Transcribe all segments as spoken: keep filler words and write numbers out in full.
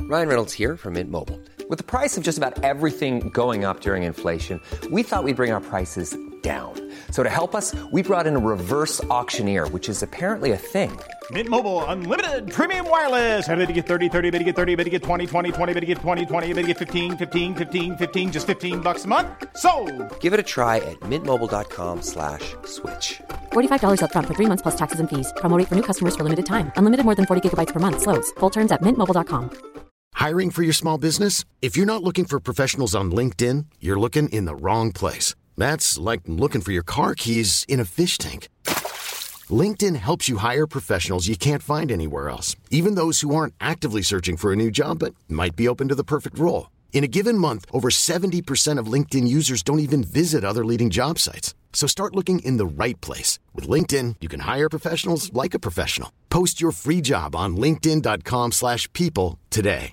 Ryan Reynolds here from Mint Mobile. With the price of just about everything going up during inflation, we thought we'd bring our prices down. So to help us, we brought in a reverse auctioneer, which is apparently a thing. Mint Mobile Unlimited Premium Wireless. How to get thirty, thirty, how to get thirty, how to get twenty, twenty, twenty, how to get twenty, twenty, how to get fifteen, fifteen, fifteen, fifteen, just fifteen bucks a month? Sold! Give it a try at mintmobile.com slash switch. forty-five dollars up front for three months plus taxes and fees. Promo rate for new customers for limited time. Unlimited more than forty gigabytes per month. Slows full terms at mint mobile dot com. Hiring for your small business? If you're not looking for professionals on LinkedIn, you're looking in the wrong place. That's like looking for your car keys in a fish tank. LinkedIn helps you hire professionals you can't find anywhere else, even those who aren't actively searching for a new job but might be open to the perfect role. In a given month, over seventy percent of LinkedIn users don't even visit other leading job sites. So start looking in the right place. With LinkedIn, you can hire professionals like a professional. Post your free job on linkedin.com slash people today.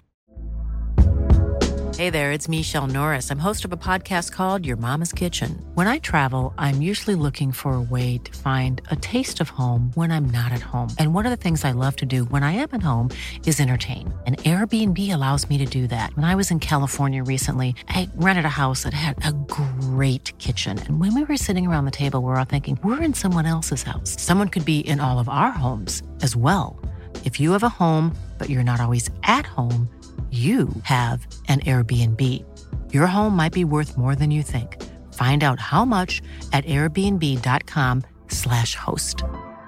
Hey there, it's Michelle Norris. I'm host of a podcast called Your Mama's Kitchen. When I travel, I'm usually looking for a way to find a taste of home when I'm not at home. And one of the things I love to do when I am at home is entertain. And Airbnb allows me to do that. When I was in California recently, I rented a house that had a great kitchen. And when we were sitting around the table, we were all thinking, we're in someone else's house. Someone could be in all of our homes as well. If you have a home, but you're not always at home, you have an Airbnb. Your home might be worth more than you think. Find out how much at airbnb.com slash host.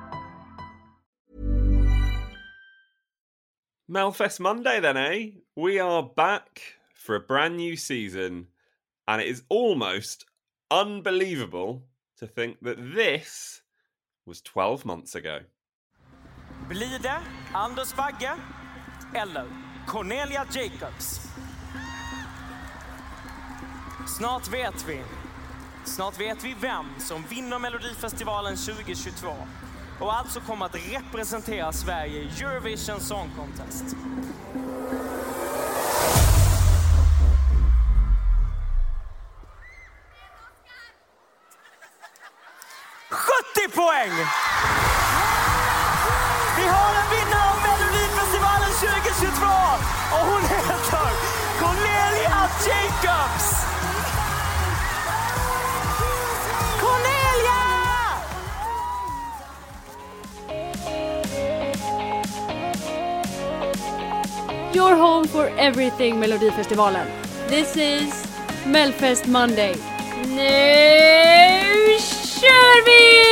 Melfest Monday then, eh? We are back for a brand new season, and it is almost unbelievable to think that this was twelve months ago. Blir det Anders Bagge eller Cornelia Jacobs? Snart vet vi. Snart vet vi vem som vinner Melodifestivalen tjugohundratjugotvå och alltså kommer att representera Sverige i Eurovision Song Contest. sjuttio poäng! Vi har en vinnare av Melodifestivalen tjugohundratjugotvå och hon heter Cornelia Jacobs! Cornelia! Your home for everything Melodifestivalen. This is Melfest Monday. Nu kör vi!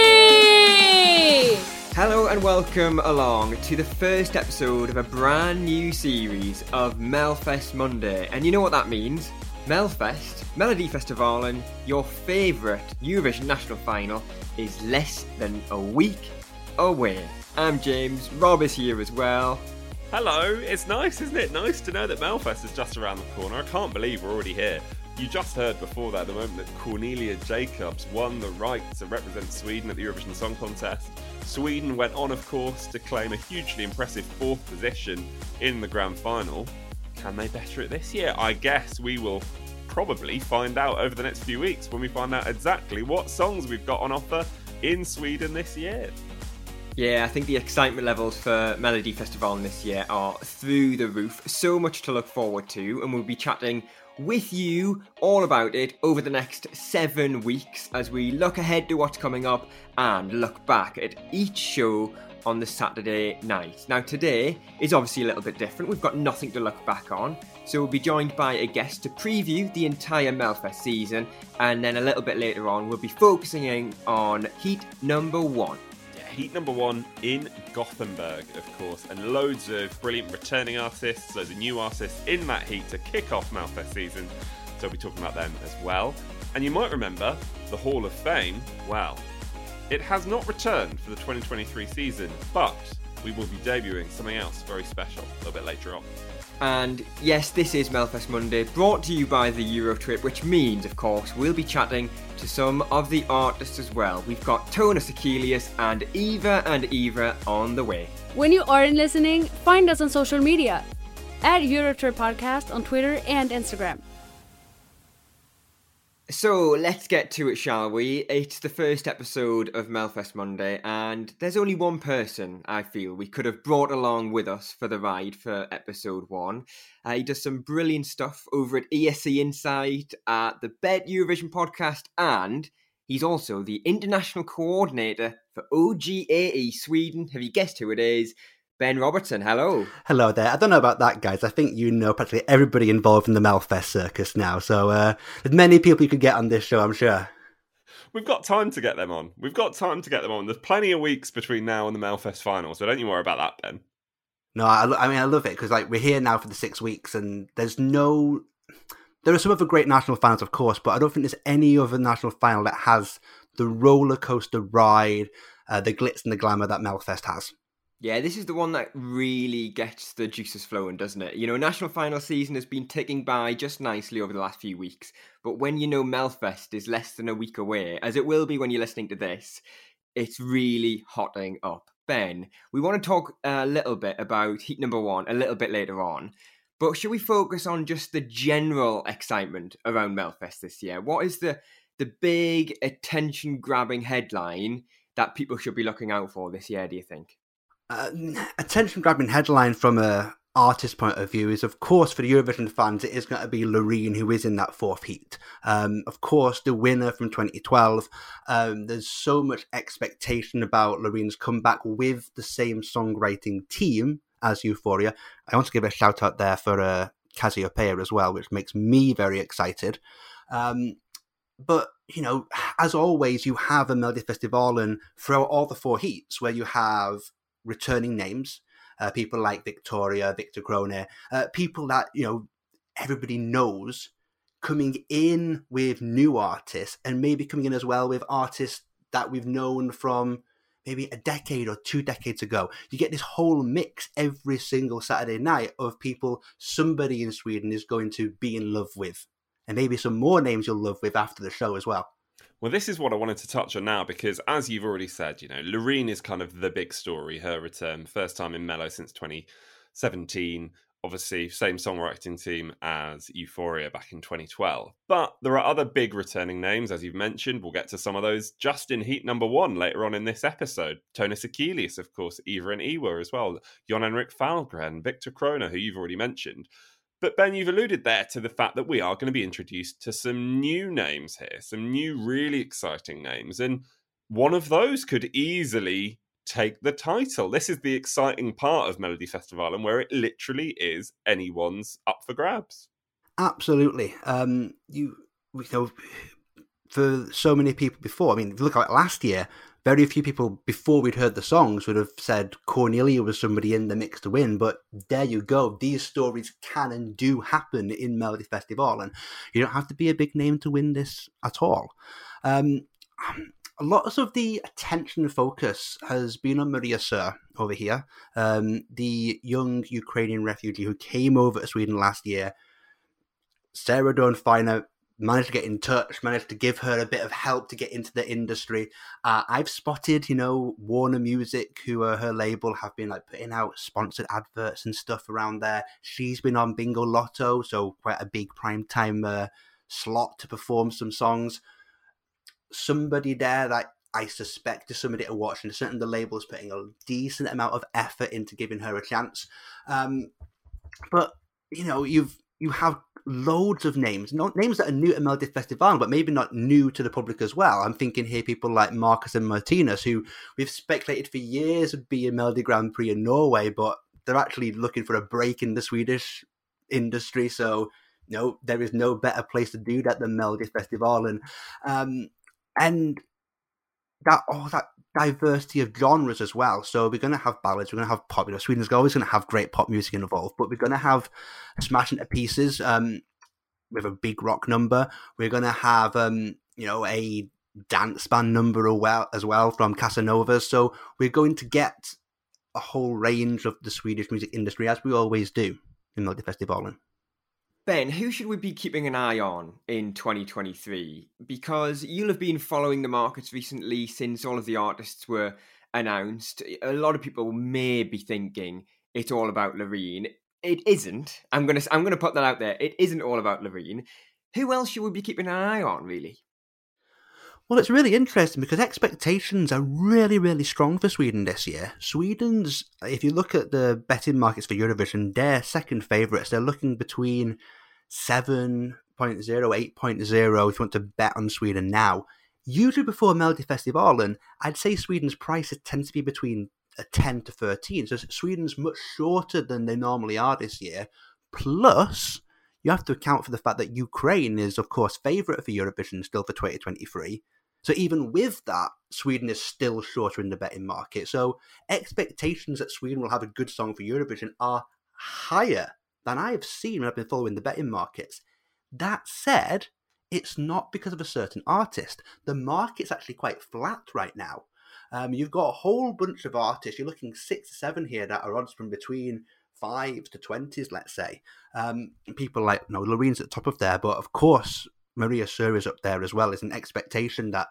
Hello and welcome along to the first episode of a brand new series of Melfest Monday. And you know what that means? Melfest, Melodifestivalen, your favourite Eurovision national final, is less than a week away. I'm James, Rob is here as well. Hello, it's nice, isn't it? Nice to know that Melfest is just around the corner. I can't believe we're already here. You just heard before that the moment that Cornelia Jacobs won the right to represent Sweden at the Eurovision Song Contest. Sweden went on, of course, to claim a hugely impressive fourth position in the grand final. Can they better it this year? I guess we will probably find out over the next few weeks when we find out exactly what songs we've got on offer in Sweden this year. Yeah, I think the excitement levels for Melodifestivalen this year are through the roof. So much to look forward to, and we'll be chatting with you all about it over the next seven weeks as we look ahead to what's coming up and look back at each show on the Saturday night. Now today is obviously a little bit different. We've got nothing to look back on, so we'll be joined by a guest to preview the entire Melfest season, and then a little bit later on we'll be focusing on heat number one. Heat number one in Gothenburg, of course, and loads of brilliant returning artists, loads of new artists in that heat to kick off Melfest season, so we'll be talking about them as well. And you might remember the Hall of Fame. Well, it has not returned for the twenty twenty-three season, but we will be debuting something else very special a little bit later on. And yes, this is Melfest Monday, brought to you by the Eurotrip, which means, of course, we'll be chatting to some of the artists as well. We've got Tonus Achilles and Eva and Eva on the way. When you aren't listening, find us on social media – at Eurotrip Podcast on Twitter and Instagram. So let's get to it, shall we? It's the first episode of Melfest Monday, and there's only one person I feel we could have brought along with us for the ride for episode one. Uh, he does some brilliant stuff over at E S C Insight, at the Bet Eurovision podcast, and he's also the international coordinator for O G A E Sweden. Have you guessed who it is? Ben Robertson, hello. Hello there. I don't know about that, guys. I think you know practically everybody involved in the Melfest circus now. So uh, there's many people you could get on this show, I'm sure. We've got time to get them on. We've got time to get them on. There's plenty of weeks between now and the Melfest final, so don't you worry about that, Ben. No, I, I mean, I love it because like we're here now for the six weeks and there's no... There are some other great national finals, of course, but I don't think there's any other national final that has the roller coaster ride, uh, the glitz and the glamour that Melfest has. Yeah, this is the one that really gets the juices flowing, doesn't it? You know, national final season has been ticking by just nicely over the last few weeks, but when you know Melfest is less than a week away, as it will be when you're listening to this, it's really hotting up. Ben, we want to talk a little bit about heat number one a little bit later on, but should we focus on just the general excitement around Melfest this year? What is the, the big attention-grabbing headline that people should be looking out for this year, do you think? Uh, attention-grabbing headline from a artist point of view is, of course, for the Eurovision fans, it is going to be Loreen, who is in that fourth heat. Um, of course, the winner from twenty twelve. Um, there's so much expectation about Loreen's comeback with the same songwriting team as Euphoria. I want to give a shout out there for uh, Cassiopeia as well, which makes me very excited. Um, but you know, as always, you have a Melodifestivalen throughout all the four heats where you have returning names, uh, people like Victoria, Victor Krone, uh, people that, you know, everybody knows, coming in with new artists and maybe coming in as well with artists that we've known from maybe a decade or two decades ago. You get this whole mix every single Saturday night of people somebody in Sweden is going to be in love with, and maybe some more names you'll love with after the show as well. Well, this is what I wanted to touch on now, because as you've already said, you know, Loreen is kind of the big story, her return, first time in Mello since twenty seventeen, obviously same songwriting team as Euphoria back in twenty twelve. But there are other big returning names, as you've mentioned. We'll get to some of those just in heat number one later on in this episode. Tonis Achilles, of course, Eva and Iwa as well, Jon-Henrik Fahlgren, Victor Krone, who you've already mentioned. But Ben, you've alluded there to the fact that we are going to be introduced to some new names here, some new really exciting names. And one of those could easily take the title. This is the exciting part of Melodifestivalen, where it literally is anyone's up for grabs. Absolutely. Um, you, you know, for so many people before, I mean, if you look at last year, very few people before we'd heard the songs would have said Cornelia was somebody in the mix to win, but there you go. These stories can and do happen in Melodifestivalen, and you don't have to be a big name to win this at all. Um, a lot of the attention and focus has been on Maria Sör over here, um, the young Ukrainian refugee who came over to Sweden last year. Sarah Dawn Finer managed to get in touch, managed to give her a bit of help to get into the industry. Uh, I've spotted, you know, Warner Music, who are her label, have been like putting out sponsored adverts and stuff around there. She's been on Bingo Lotto, so quite a big primetime uh, slot to perform some songs. Somebody there that I suspect is somebody to watch, and certainly the label is putting a decent amount of effort into giving her a chance. Um, but, you know, you've you have loads of names, not names that are new to Melodifestivalen, but maybe not new to the public as well. I'm thinking here people like Marcus and Martinus, who we've speculated for years would be in Melody Grand Prix in Norway, but they're actually looking for a break in the Swedish industry. So, you know, there is no better place to do that than Melodifestivalen. Um, and that all that diversity of genres as well. So we're going to have ballads, we're going to have pop. You know, Sweden's always going to have great pop music involved, but we're going to have smashing to pieces um, with a big rock number. We're going to have um, you know, a dance band number as well from Casanova. So we're going to get a whole range of the Swedish music industry, as we always do in Melodifestivalen. Ben, who should we be keeping an eye on in twenty twenty-three? Because you'll have been following the markets recently since all of the artists were announced. A lot of people may be thinking it's all about Loreen. It isn't. I'm gonna I'm gonna put that out there. It isn't all about Loreen. who else should we be keeping an eye on, really? Well, it's really interesting because expectations are really, really strong for Sweden this year. Sweden's, if you look at the betting markets for Eurovision, they're second favourites. They're looking between seven point oh, eight point oh if you want to bet on Sweden now. Usually before Melodifestivalen, I'd say Sweden's prices tend to be between ten to thirteen. So Sweden's much shorter than they normally are this year. Plus, you have to account for the fact that Ukraine is, of course, favourite for Eurovision still for twenty twenty-three. So even with that, Sweden is still shorter in the betting market. So expectations that Sweden will have a good song for Eurovision are higher than I have seen when I've been following the betting markets. That said, it's not because of a certain artist. The market's actually quite flat right now. Um, you've got a whole bunch of artists. You're looking six to seven here that are odds from between five to twenties, let's say. Um, people like, you know, Lorene's at the top of there, but of course, Maria Sur is up there as well. It's an expectation that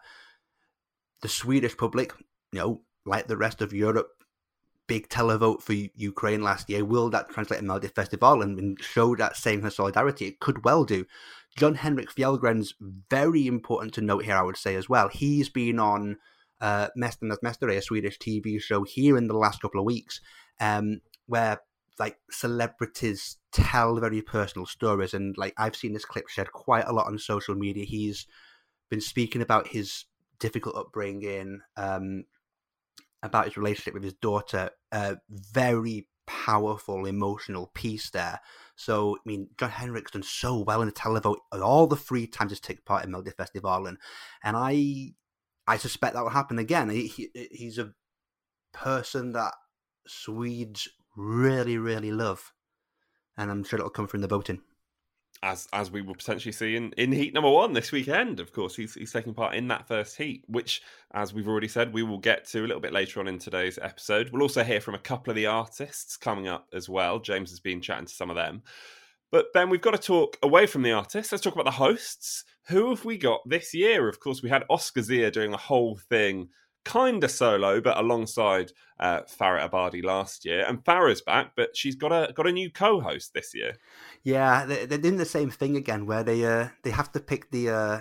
the Swedish public, you know, like the rest of Europe, big televote for Ukraine last year. Will that translate in Melodifestivalen and, and show that same kind of solidarity? It could well do. John Henrik Fjällgren's very important to note here, I would say as well. He's been on uh, Mästarnas Mästare, a Swedish T V show here in the last couple of weeks, um, where like celebrities tell very personal stories, and like I've seen this clip shared quite a lot on social media. He's been speaking about his difficult upbringing, um, about his relationship with his daughter. Uh, very powerful, emotional piece there. So, I mean, John Henrik's done so well in the televote all the three times he's taken part in Melodifestivalen, and I, I suspect that will happen again. He, he, he's a person that Swedes really, really love, and I'm sure it'll come from the voting. As as we will potentially see in, in heat number one this weekend. Of course, he's he's taking part in that first heat, which, as we've already said, we will get to a little bit later on in today's episode. We'll also hear from a couple of the artists coming up as well. James has been chatting to some of them. But Ben, we've got to talk away from the artists. Let's talk about the hosts. Who have we got this year? Of course, we had Oscar Zia doing the whole thing kind of solo, but alongside uh, Farah Abadi last year. And Farah's back, but she's got a got a new co-host this year. Yeah, they, they're doing the same thing again, where they uh, they have to pick the uh,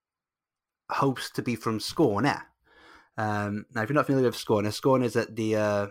host to be from Skåne. Um, now, if you're not familiar with Skåne, Skåne is at the uh,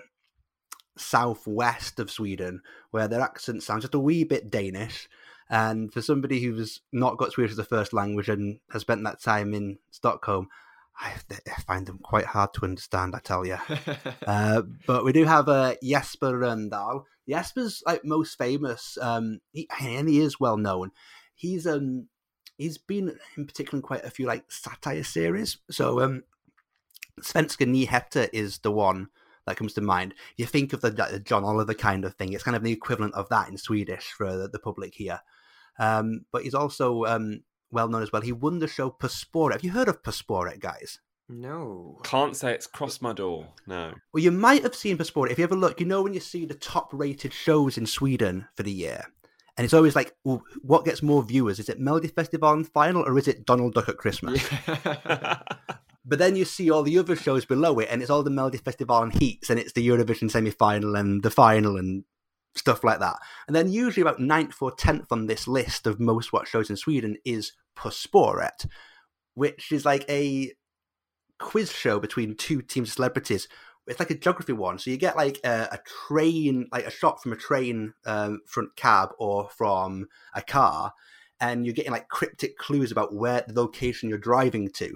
southwest of Sweden, where their accent sounds just a wee bit Danish. And for somebody who's not got Swedish as a first language and has spent that time in Stockholm, I, I find them quite hard to understand, I tell you. uh, but we do have uh, Jesper Rönndahl. Jesper's like most famous, um, he, and he is well known. He's um he's been in particular in quite a few like satire series. So um, Svenska Nyheter is the one that comes to mind. You think of the, the John Oliver kind of thing. It's kind of the equivalent of that in Swedish for the, the public here. Um, but he's also um. well known as well. He won the show På spåret. Have you heard of På spåret, guys? No. Can't say it's crossed my door, no. Well, you might have seen På spåret. If you ever look, you know when you see the top-rated shows in Sweden for the year, and it's always like, well, what gets more viewers? Is it Melodifestivalen final, or is it Donald Duck at Christmas? Yeah. But then you see all the other shows below it, and it's all the Melodifestivalen heats, and it's the Eurovision semi-final and the final and stuff like that. And then usually about ninth or tenth on this list of most watched shows in Sweden is På spåret, which is like a quiz show between two teams of celebrities. It's like a geography one. So you get like a, a train, like a shot from a train um, front cab or from a car, and you're getting like cryptic clues about where the location you're driving to.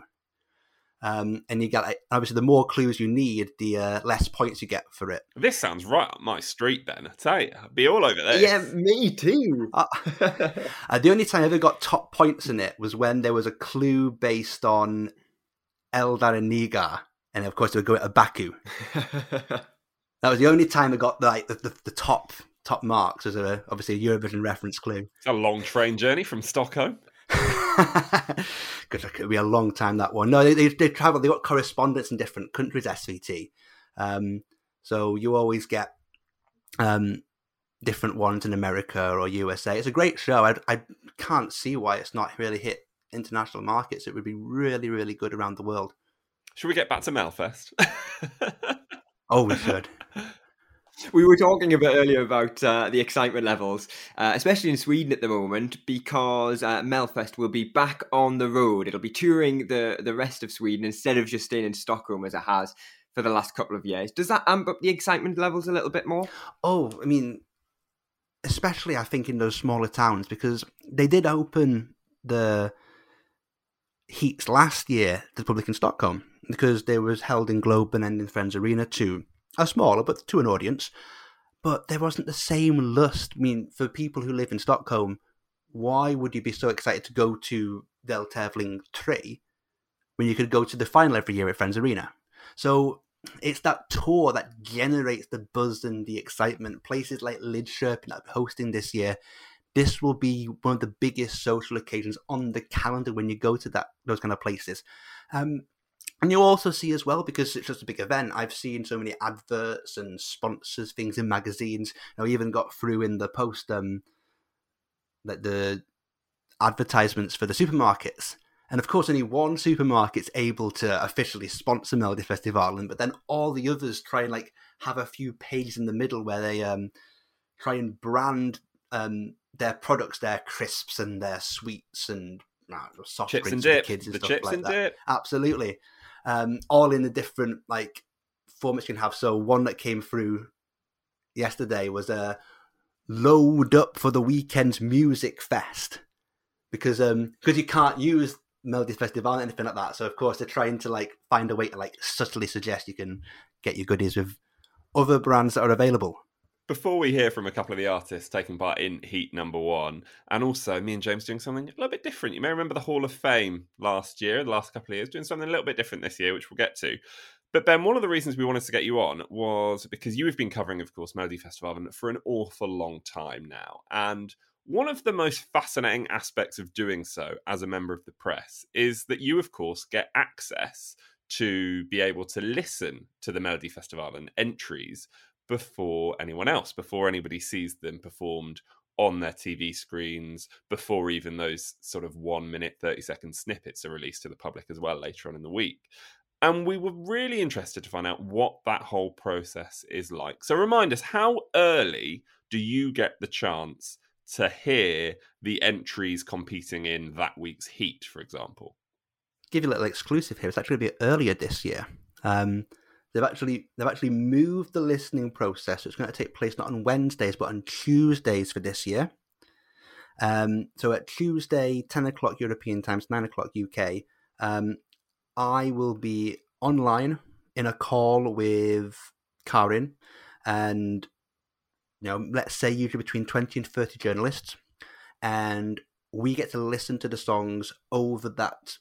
Um, and you get, like, obviously, the more clues you need, the uh, less points you get for it. This sounds right up my street, Ben. I tell you, I'd be all over this. Yeah, me too. Uh, uh, the only time I ever got top points in it was when there was a clue based on Eldar and Nigar, and of course they were going to Baku. That was the only time I got like the, the, the top top marks as a obviously a Eurovision reference clue. It's a long train journey from Stockholm. Because it could be a long time, that one. No, they, they they travel. They got correspondents in different countries. S V T, um, so you always get um, different ones in America or U S A. It's a great show. I I can't see why it's not really hit international markets. It would be really really good around the world. Should we get back to Melfest? Oh, we should. We were talking a bit earlier about uh, the excitement levels, uh, especially in Sweden at the moment, because uh, Melfest will be back on the road. It'll be touring the, the rest of Sweden instead of just staying in Stockholm as it has for the last couple of years. Does that amp up the excitement levels a little bit more? Oh, I mean, especially I think in those smaller towns, because they did open the heats last year to the public in Stockholm, because they was held in Globen and in Friends Arena too. A smaller, but to an audience. But there wasn't the same lust. I mean, for people who live in Stockholm, why would you be so excited to go to Del Tävling three when you could go to the final every year at Friends Arena? So it's that tour that generates the buzz and the excitement. Places like Lidköping that are hosting this year, this will be one of the biggest social occasions on the calendar when you go to that those kind of places. Um, And you also see as well, because it's just a big event, I've seen so many adverts and sponsors, things in magazines. You know, I even got through in the post, um, like the advertisements for the supermarkets. And of course, only one supermarket's able to officially sponsor Melodifestivalen, but then all the others try and like have a few pages in the middle where they um, try and brand um, their products, their crisps and their sweets and no, soft chips drinks and dip. for kids and the stuff chips like and that. dip. Absolutely. Um, all in the different like formats you can have. So one that came through yesterday was a load up for the weekend's music fest, because um because you can't use Melodifestivalen or anything like that. So of course they're trying to like find a way to like subtly suggest you can get your goodies with other brands that are available. Before we hear from a couple of the artists taking part in Heat number one, and also me and James doing something a little bit different. You may remember the Hall of Fame last year, the last couple of years, doing something a little bit different this year, which we'll get to. But Ben, one of the reasons we wanted to get you on was because you have been covering, of course, Melodifestivalen for an awful long time now. And one of the most fascinating aspects of doing so as a member of the press is that you, of course, get access to be able to listen to the Melodifestivalen entries before anyone else, before anybody sees them performed on their T V screens, before even those sort of one minute, thirty second snippets are released to the public as well later on in the week. And we were really interested to find out what that whole process is like. So remind us, how early do you get the chance to hear the entries competing in that week's heat, for example? Give you a little exclusive here. It's actually a bit earlier this year. Um, They've actually they've actually moved the listening process. So it's going to take place not on Wednesdays but on Tuesdays for this year. Um, so at Tuesday, ten o'clock European time, nine o'clock U K, um, I will be online in a call with Karin, and you know, let's say usually between twenty and thirty journalists, and we get to listen to the songs over that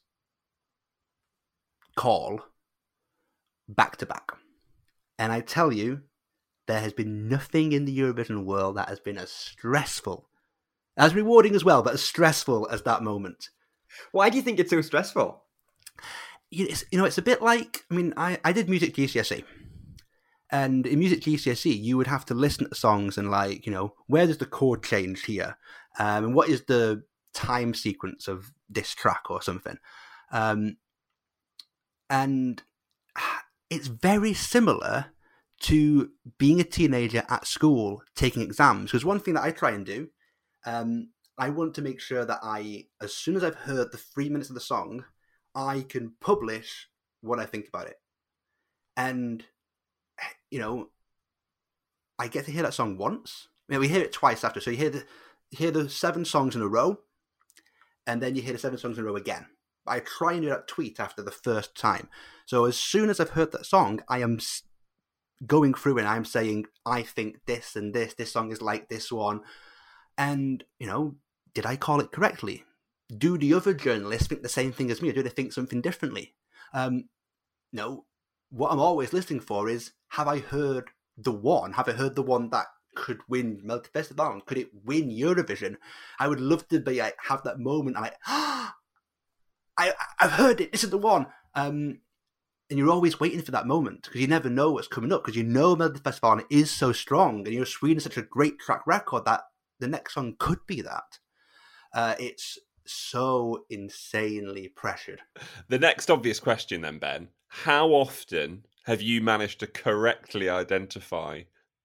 call back to back. And I tell you, there has been nothing in the Eurovision world that has been as stressful, as rewarding as well, but as stressful as that moment. Why do you think it's so stressful? It's, you know, it's a bit like, I mean, I, I did music G C S E. And in music G C S E, you would have to listen to songs and like, you know, where does the chord change here? Um, and what is the time sequence of this track or something? Um, and it's very similar to being a teenager at school taking exams. Because one thing that I try and do, um, I want to make sure that I, as soon as I've heard the three minutes of the song, I can publish what I think about it. And, you know, I get to hear that song once. I mean, we hear it twice after. So you hear the, you hear the seven songs in a row, and then you hear the seven songs in a row again. I try and do that tweet after the first time. So as soon as I've heard that song, I am going through and I'm saying, I think this and this, this song is like this one. And, you know, did I call it correctly? Do the other journalists think the same thing as me, or do they think something differently? Um, no, what I'm always listening for is, have I heard the one? Have I heard the one that could win Melodifestivalen? Could it win Eurovision? I would love to be like, have that moment. I'm like, ah, I, I've heard it. This is the one. Um, and you're always waiting for that moment because you never know what's coming up, because you know Melodifestivalen is so strong and you know Sweden is such a great track record that the next song could be that. Uh, it's so insanely pressured. The next obvious question then, Ben, how often have you managed to correctly identify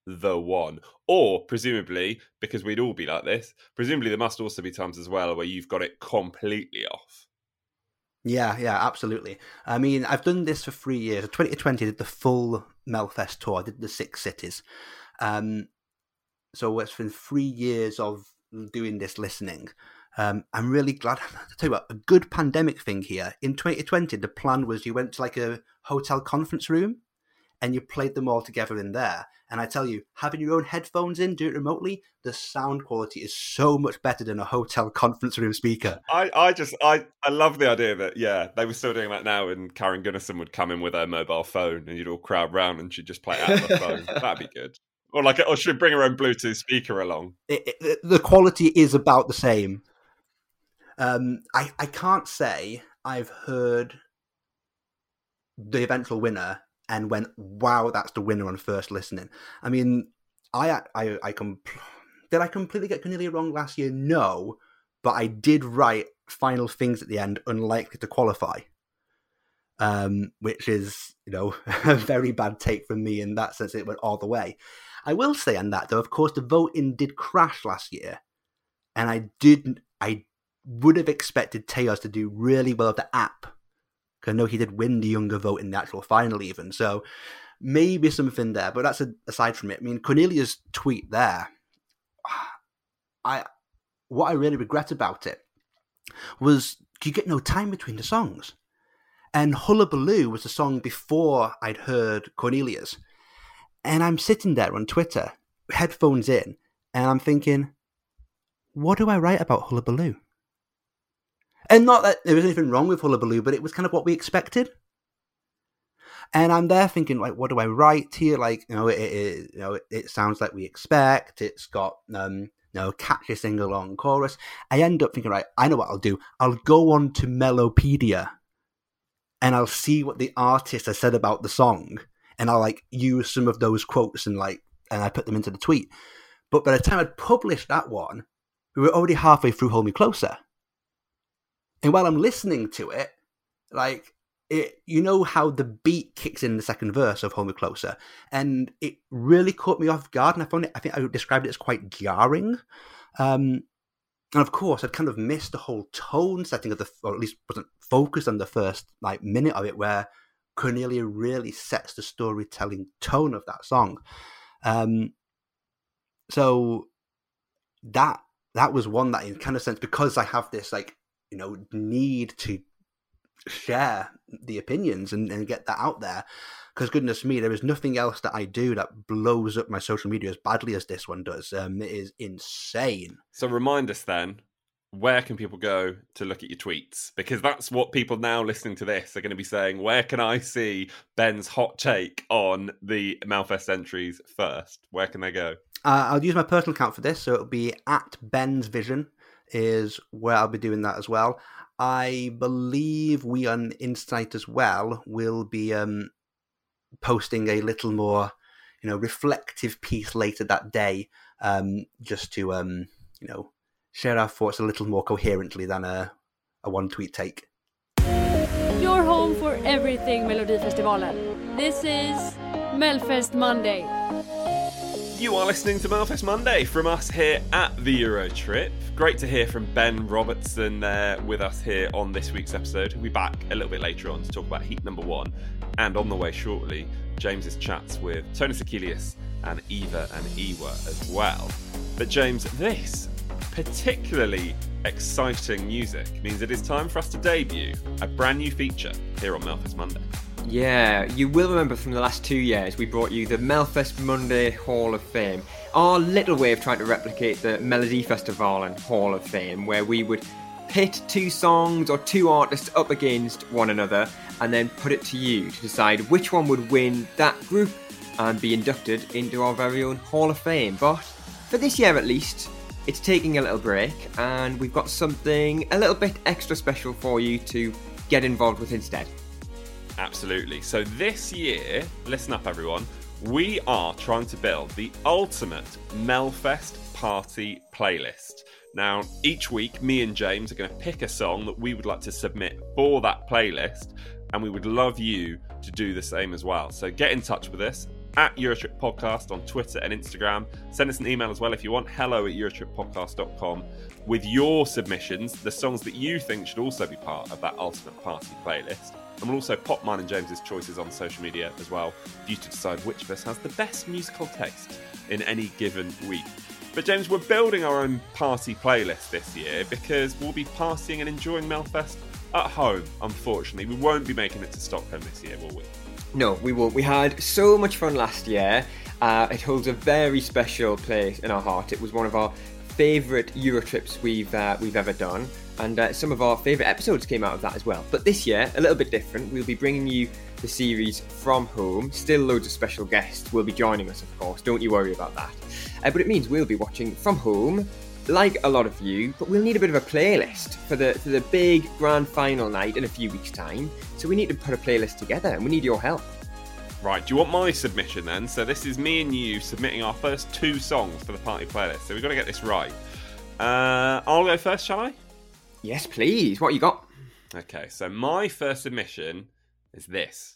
the one. Or presumably, because we'd all be like this, presumably there must also be times as well where you've got it completely off. Yeah, yeah, absolutely. I mean, I've done this for three years. twenty twenty, I did the full Melfest tour. I did the six cities. Um, so it's been three years of doing this listening. Um, I'm really glad. I'll tell you what, a good pandemic thing here. In twenty twenty, the plan was you went to like a hotel conference room and you played them all together in there. And I tell you, having your own headphones in, do it remotely, the sound quality is so much better than a hotel conference room speaker. I, I just, I, I love the idea that, yeah, they were still doing that now, and Karen Gunnison would come in with her mobile phone and you'd all crowd round and she'd just play it out of the phone. That'd be good. Or like, or she'd bring her own Bluetooth speaker along. It, it, the quality is about the same. Um, I, I can't say I've heard the eventual winner and went, wow, that's the winner on first listening. I mean, I I I com- did I completely get Cornelia wrong last year? No, but I did write Final Things at the end, unlikely to qualify, um, which is, you know, a very bad take from me in that sense. It went all the way. I will say on that, though, of course, the voting did crash last year, and I didn't. I would have expected Teos to do really well with the app. I know he did win the younger vote in the actual final even, so maybe something there, but that's a, aside from it. I mean, Cornelia's tweet there, I what I really regret about it was you get no time between the songs. And Hullabaloo was the song before I'd heard Cornelia's. And I'm sitting there on Twitter, headphones in, and I'm thinking, what do I write about Hullabaloo? And not that there was anything wrong with Hullabaloo, but it was kind of what we expected. And I'm there thinking, like, what do I write here? Like, you know, it, it you know, it, it sounds like we expect. It's got, um, you know, catchy sing-along chorus. I end up thinking, right, I know what I'll do. I'll go on to Melopedia, and I'll see what the artist has said about the song, and I'll like use some of those quotes and like, and I put them into the tweet. But by the time I'd published that one, we were already halfway through Hold Me Closer. And while I'm listening to it, like, it, you know how the beat kicks in the second verse of Hold Me Closer, and it really caught me off guard, and I found it, I think I described it as quite jarring. Um, and of course, I'd kind of missed the whole tone setting of the, or at least wasn't focused on the first like minute of it, where Cornelia really sets the storytelling tone of that song. Um, so that that was one that in kind of sense, because I have this like, you know, need to share the opinions and, and get that out there, because goodness me, there is nothing else that I do that blows up my social media as badly as this one does. Um, it is insane. So remind us then, where can people go to look at your tweets? Because that's what people now listening to this are going to be saying. Where can I see Ben's hot take on the Melfest entries first? Where can they go? Uh, I'll use my personal account for this, so it'll be at Ben's Vision is where I'll be doing that as well. I believe we on Insight as well will be um, posting a little more, you know, reflective piece later that day, um, just to, um, you know, share our thoughts a little more coherently than a, a one-tweet take. Your home for everything Melodifestivalen. This is Melfest Monday. You are listening to Melfest Monday from us here at the Eurotrip. Great to hear from Ben Robertson there with us here on this week's episode. We'll be back a little bit later on to talk about heat number one. And on the way shortly, James's chats with Tony Sakelius and Eva and Ewa as well. But James, this particularly exciting music means it is time for us to debut a brand new feature here on Melfest Monday. Yeah, you will remember from the last two years we brought you the Melfest Monday Hall of Fame, our little way of trying to replicate the Melodifestivalen Hall of Fame, where we would pit two songs or two artists up against one another and then put it to you to decide which one would win that group and be inducted into our very own Hall of Fame. But for this year at least, it's taking a little break, and we've got something a little bit extra special for you to get involved with instead. Absolutely. So this year, listen up everyone, we are trying to build the ultimate Melfest party playlist. Now, each week, me and James are going to pick a song that we would like to submit for that playlist, and we would love you to do the same as well. So get in touch with us at Eurotrip Podcast on Twitter and Instagram. Send us an email as well if you want, hello at eurotrip podcast dot com, with your submissions, the songs that you think should also be part of that Ultimate Party playlist. And we'll also pop mine and James's choices on social media as well, for you to decide which of us has the best musical taste in any given week. But James, we're building our own party playlist this year because we'll be partying and enjoying Melfest at home, unfortunately. We won't be making it to Stockholm this year, will we? No, we won't. We had so much fun last year. Uh, it holds a very special place in our heart. It was one of our favourite Eurotrips we've uh, we've ever done, and uh, some of our favourite episodes came out of that as well. But this year, a little bit different. We'll be bringing you the series from home. Still loads of special guests will be joining us, of course. Don't you worry about that. Uh, but it means we'll be watching from home, like a lot of you, but we'll need a bit of a playlist for the for the big grand final night in a few weeks' time. So we need to put a playlist together, and we need your help. Right, do you want my submission then? So this is me and you submitting our first two songs for the party playlist. So we've got to get this right. Uh, I'll go first, shall I? Yes, please. What you got? Okay, so my first submission is this.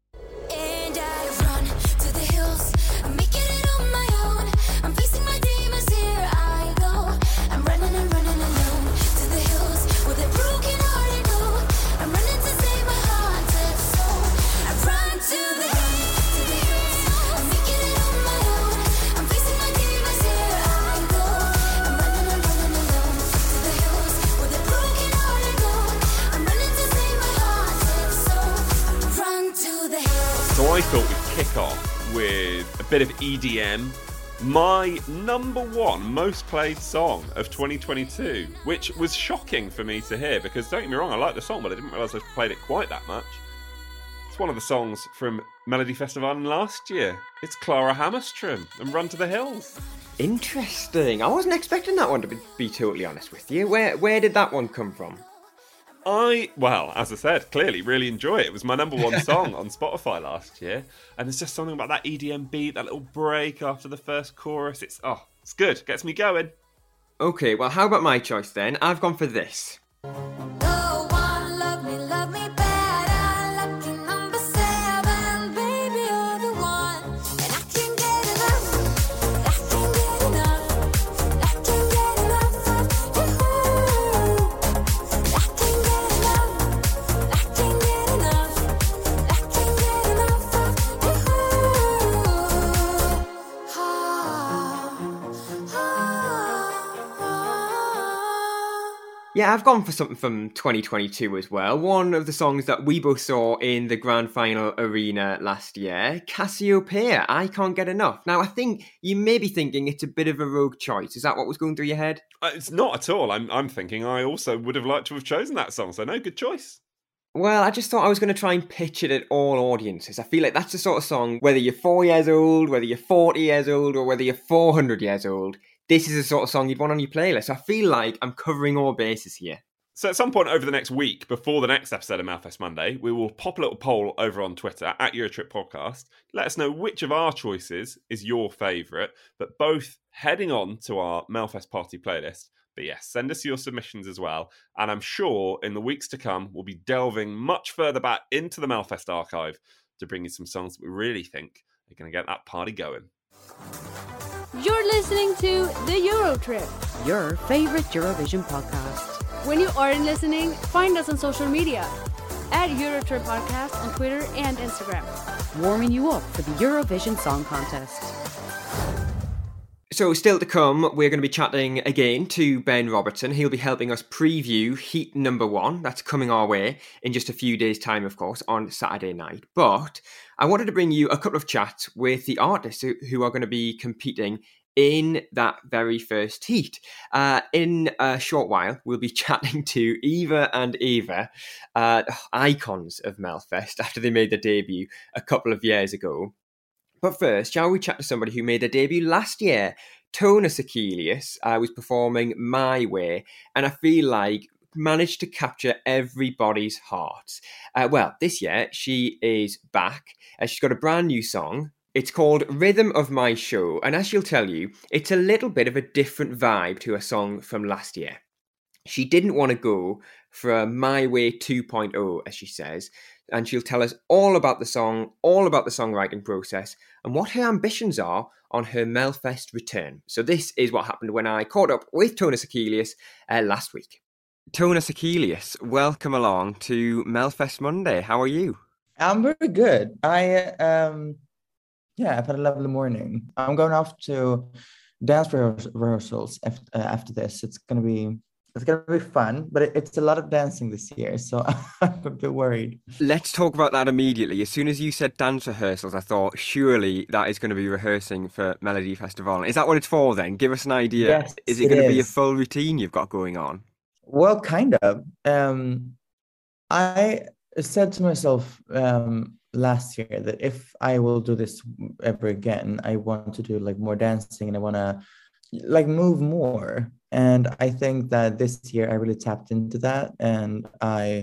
And I run to the hills. I'm making it on my own. I'm facing my demons, here I go. I'm running and running alone to the hills with a broken heart I go. I'm running to save my haunted soul. I run to the hills, to the hills. I'm making it on my own. I'm facing my demons, here I go. I'm running and running alone to the hills with a broken heart I go. I'm running to save my haunted soul. Run to the hills. So I thought we'd kick off with a bit of E D M. My number one most played song of twenty twenty-two, which was shocking for me to hear because, don't get me wrong, I like the song, but I didn't realise I played it quite that much. It's one of the songs from Melodifestivalen last year. It's Clara Hammerström and Run to the Hills. Interesting. I wasn't expecting that one, to be, be totally honest with you. Where where did that one come from? I, well, as I said, clearly really enjoy it. It was my number one song on Spotify last year. And there's just something about that E D M beat, that little break after the first chorus. It's, oh, it's good. Gets me going. Okay, well, how about my choice then? I've gone for this. Go on, love me, love me better. Lucky number seven, baby, you're the one. And I can't get enough. I can't get enough. I can't get enough of you. I can't get enough. I can't get enough. I can't get enough of you. Ah, ah, ah. Yeah, I've gone for something from twenty twenty-two as well. One of the songs that we both saw in the grand final arena last year, Cassiopeia, I Can't Get Enough. Now, I think you may be thinking it's a bit of a rogue choice. Is that what was going through your head? Uh, It's not at all. I'm, I'm thinking I also would have liked to have chosen that song. So no, good choice. Well, I just thought I was going to try and pitch it at all audiences. I feel like that's the sort of song, whether you're four years old, whether you're forty years old, or whether you're four hundred years old, this is the sort of song you'd want on your playlist. I feel like I'm covering all bases here. So at some point over the next week, before the next episode of Melfest Monday, we will pop a little poll over on Twitter at Eurotrip Podcast. Let us know which of our choices is your favourite, but both heading on to our Melfest Party playlist. But yes, send us your submissions as well. And I'm sure in the weeks to come, we'll be delving much further back into the Melfest archive to bring you some songs that we really think are going to get that party going. You're listening to The Eurotrip. Your favorite Eurovision podcast. When you aren't listening, find us on social media at Eurotrip Podcast on Twitter and Instagram. Warming you up for the Eurovision Song Contest. So still to come, we're going to be chatting again to Ben Robertson. He'll be helping us preview Heat number one. That's coming our way in just a few days' time, of course, on Saturday night. But I wanted to bring you a couple of chats with the artists who, who are going to be competing in that very first heat. Uh, in a short while, we'll be chatting to Eva and Eva, uh, icons of Melfest, after they made their debut a couple of years ago. But first, shall we chat to somebody who made their debut last year? Tona Sakelius uh, was performing My Way, and I feel like managed to capture everybody's hearts. Uh, well, this year, she is back. Uh, she's got a brand new song. It's called Rhythm of My Show, and as she'll tell you, it's a little bit of a different vibe to a song from last year. She didn't want to go for a My Way two point oh, as she says. and she'll tell us all about the song, all about the songwriting process, and what her ambitions are on her Melfest return. So this is what happened when I caught up with Tónus Achilles uh, last week. Tónus Achilles, welcome along to Melfest Monday. How are you? I'm very good. I, um, yeah, I've had a lovely morning. I'm going off to dance rehears- rehearsals after, uh, after this. It's going to be It's going to be fun, but it, it's a lot of dancing this year, so I'm a bit worried. Let's talk about that immediately. As soon as you said dance rehearsals, I thought, surely that is going to be rehearsing for Melody Festival. Is that what it's for then? Give us an idea. Yes, is it, it going is. to be a full routine you've got going on? Well, kind of. Um, I said to myself um, last year that if I will do this ever again, I want to do like more dancing and I want to like move more. And I think that this year I really tapped into that. And I,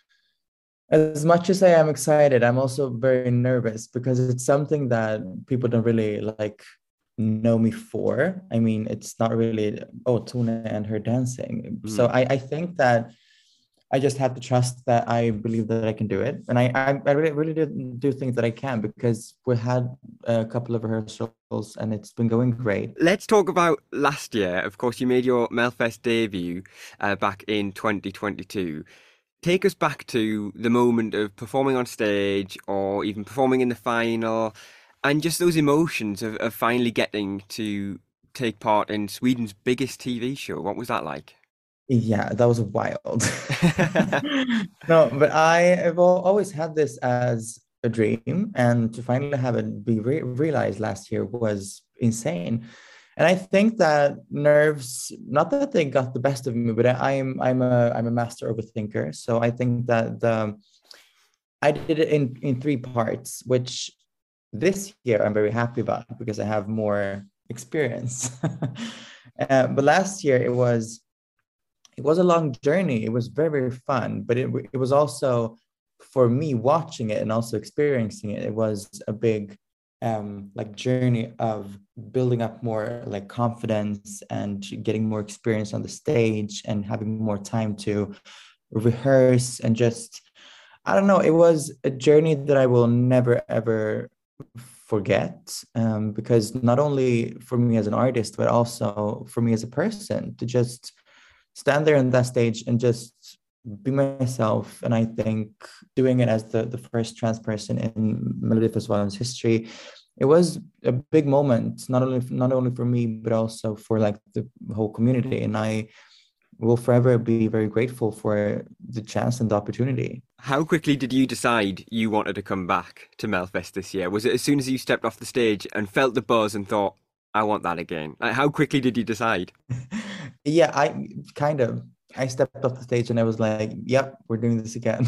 as much as I am excited, I'm also very nervous because it's something that people don't really like know me for. I mean, it's not really, oh, Tone and her dancing. Mm. So I, I think that I just have to trust that I believe that I can do it. And I, I, I really, really do, do think that I can because we had a couple of rehearsals and it's been going great. Let's talk about last year. Of course, you made your Melfest debut uh, back in twenty twenty-two. Take us back to the moment of performing on stage or even performing in the final and just those emotions of, of finally getting to take part in Sweden's biggest T V show. What was that like? Yeah, that was wild. No, but I have always had this as a dream, and to finally have it be re- realized last year was insane. And I think that nerves, not that they got the best of me, but I'm I'm a I'm a master overthinker. So I think that the I did it in in three parts, which this year I'm very happy about because I have more experience. uh, but last year it was. It was a long journey. It was very, very fun, but it it was also for me watching it and also experiencing it. It was a big um, like journey of building up more like confidence and getting more experience on the stage and having more time to rehearse and just, I don't know. It was a journey that I will never, ever forget um, because not only for me as an artist, but also for me as a person to just stand there on that stage and just be myself. And I think doing it as the, the first trans person in Melody Festival's history, it was a big moment, not only not only for me, but also for like the whole community. And I will forever be very grateful for the chance and the opportunity. How quickly did you decide you wanted to come back to Melfest this year? Was it as soon as you stepped off the stage and felt the buzz and thought, I want that again? Like, how quickly did you decide? Yeah, I kind of, I stepped off the stage and I was like, yep, we're doing this again.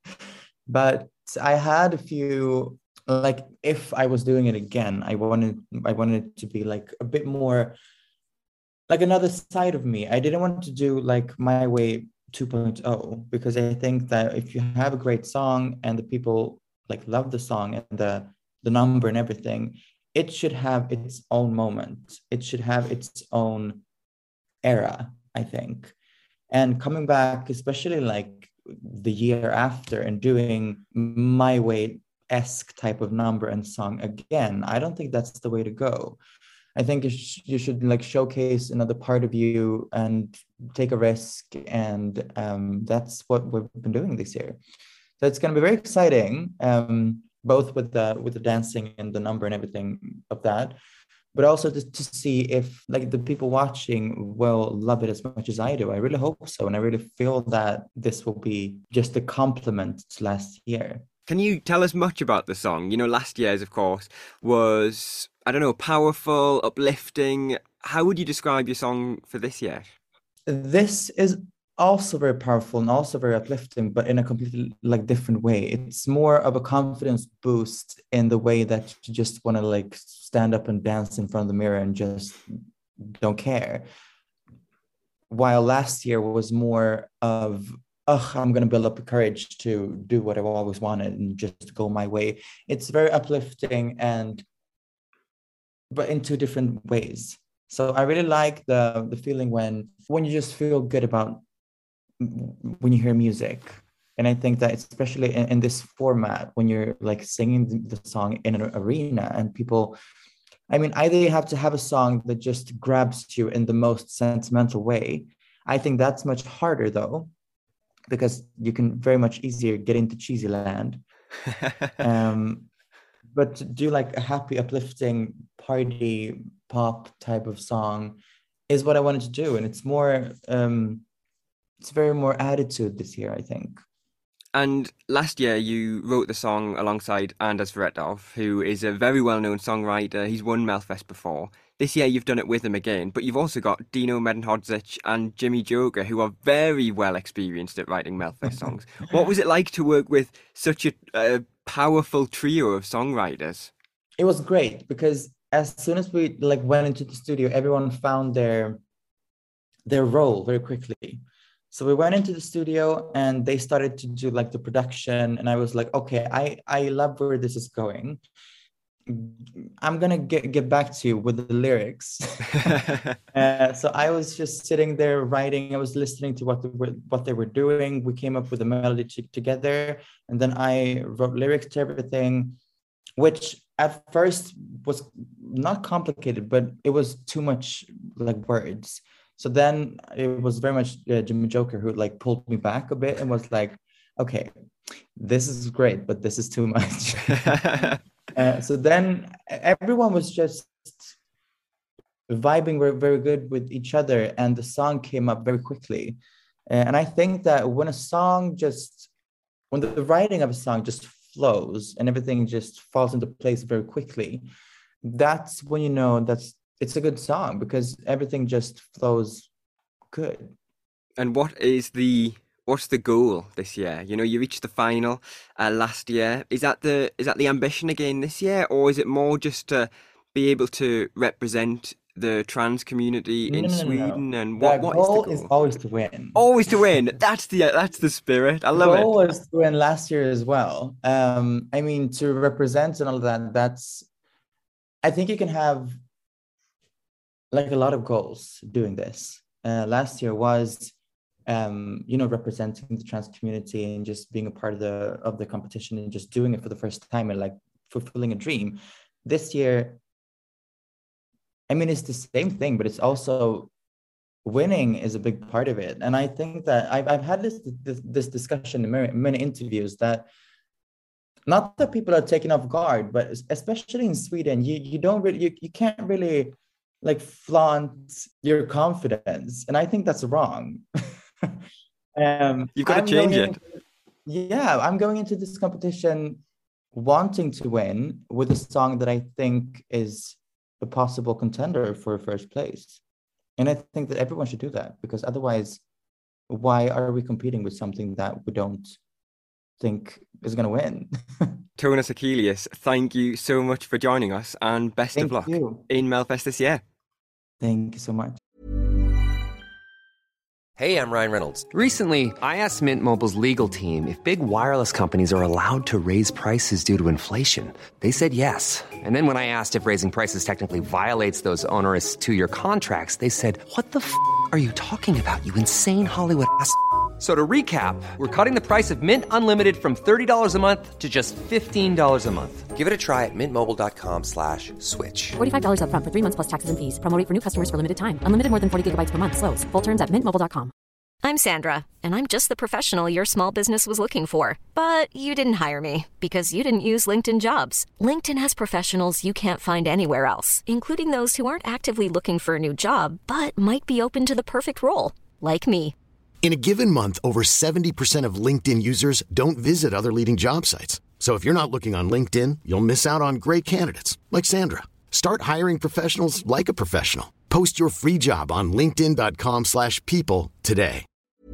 But I had a few, like, if I was doing it again, I wanted, I wanted it to be like a bit more, like another side of me. I didn't want to do like My Way two point oh, because I think that if you have a great song and the people like love the song and the, the number and everything, it should have its own moment. It should have its own era, I think. And coming back, especially like the year after and doing My Way-esque type of number and song again, I don't think that's the way to go. I think you, sh- you should like showcase another part of you and take a risk. And um, that's what we've been doing this year. So it's going to be very exciting, um, both with the with the dancing and the number and everything of that, but also to, to see if like the people watching will love it as much as I do. I really hope so. And I really feel that this will be just a compliment to last year. Can you tell us much about the song? You know, last year's, of course, was, I don't know, powerful, uplifting. How would you describe your song for this year? This is also very powerful and also very uplifting, but in a completely like different way. It's more of a confidence boost in the way that you just want to like stand up and dance in front of the mirror and just don't care. While last year was more of, oh, I'm going to build up the courage to do what I've always wanted and just go my way. It's very uplifting, and but in two different ways. So I really like the the feeling when when you just feel good about when you hear music And I think that especially in, in this format, when you're like singing the song in an arena and people, I mean, either you have to have a song that just grabs you in the most sentimental way. I think that's much harder though, because you can very much easier get into cheesy land. um, but to do like a happy, uplifting party pop type of song is what I wanted to do. And it's more, um, it's very more attitude this year, I think. And last year you wrote the song alongside Anders Veretov, who is a very well-known songwriter. He's won Melfest before. This year you've done it with him again, but you've also got Dino Medenhodzic and Jimmy Joker, who are very well experienced at writing Melfest songs. What was it like to work with such a, a powerful trio of songwriters? It was great because as soon as we like went into the studio, everyone found their their role very quickly. So we went into the studio and they started to do like the production, and I was like, okay, I, I love where this is going. I'm gonna get, get back to you with the lyrics. uh, so I was just sitting there writing. I was listening to what they were, what they were doing. We came up with a melody t- together, and then I wrote lyrics to everything, which at first was not complicated, but it was too much like words. So then it was very much uh, Jimmy Joker who like pulled me back a bit and was like, okay, this is great, but this is too much. uh, so then everyone was just vibing very, very good with each other, and the song came up very quickly. And I think that when a song just, when the writing of a song just flows and everything just falls into place very quickly, that's when you know that's it's a good song, because everything just flows good. And what is the what's the goal this year? You know, you reached the final uh, last year. Is that the is that the ambition again this year, or is it more just to be able to represent the trans community in no, no, Sweden? No. And what, the what goal is the goal? is always to win. Always to win. That's the that's the spirit. I love the goal it. was to win last year as well. Um, I mean, to represent and all of that. That's. I think you can have like a lot of goals doing this. Uh, last year was, um, you know, representing the trans community and just being a part of the of the competition and just doing it for the first time and like fulfilling a dream. This year, I mean, it's the same thing, but it's also winning is a big part of it. And I think that I've I've had this this, this discussion in many, many interviews that. Not that people are taken off guard, but especially in Sweden, you you don't really you, you can't really like flaunt your confidence, and I think that's wrong. um, You've got to I'm change it. Into, yeah, I'm going into this competition wanting to win with a song that I think is a possible contender for first place, and I think that everyone should do that, because otherwise, why are we competing with something that we don't think is going to win? Tonas Achilles, thank you so much for joining us, and best Thank of luck you. in Melfest this year. Thank you so much. Hey, I'm Ryan Reynolds. Recently, I asked Mint Mobile's legal team if big wireless companies are allowed to raise prices due to inflation. They said yes. And then when I asked if raising prices technically violates those onerous two-year contracts, they said, what the f*** are you talking about, you insane Hollywood ass f- So to recap, we're cutting the price of Mint Unlimited from thirty dollars a month to just fifteen dollars a month. Give it a try at mintmobile.com slash switch. forty-five dollars up front for three months plus taxes and fees. Promo rate for new customers for limited time. Unlimited more than forty gigabytes per month. Slows full terms at mint mobile dot com. I'm Sandra, and I'm just the professional your small business was looking for. But you didn't hire me because you didn't use LinkedIn Jobs. LinkedIn has professionals you can't find anywhere else, including those who aren't actively looking for a new job, but might be open to the perfect role, like me. In a given month, over seventy percent of LinkedIn users don't visit other leading job sites. So if you're not looking on LinkedIn, you'll miss out on great candidates like Sandra. Start hiring professionals like a professional. Post your free job on linkedin.com slash people today.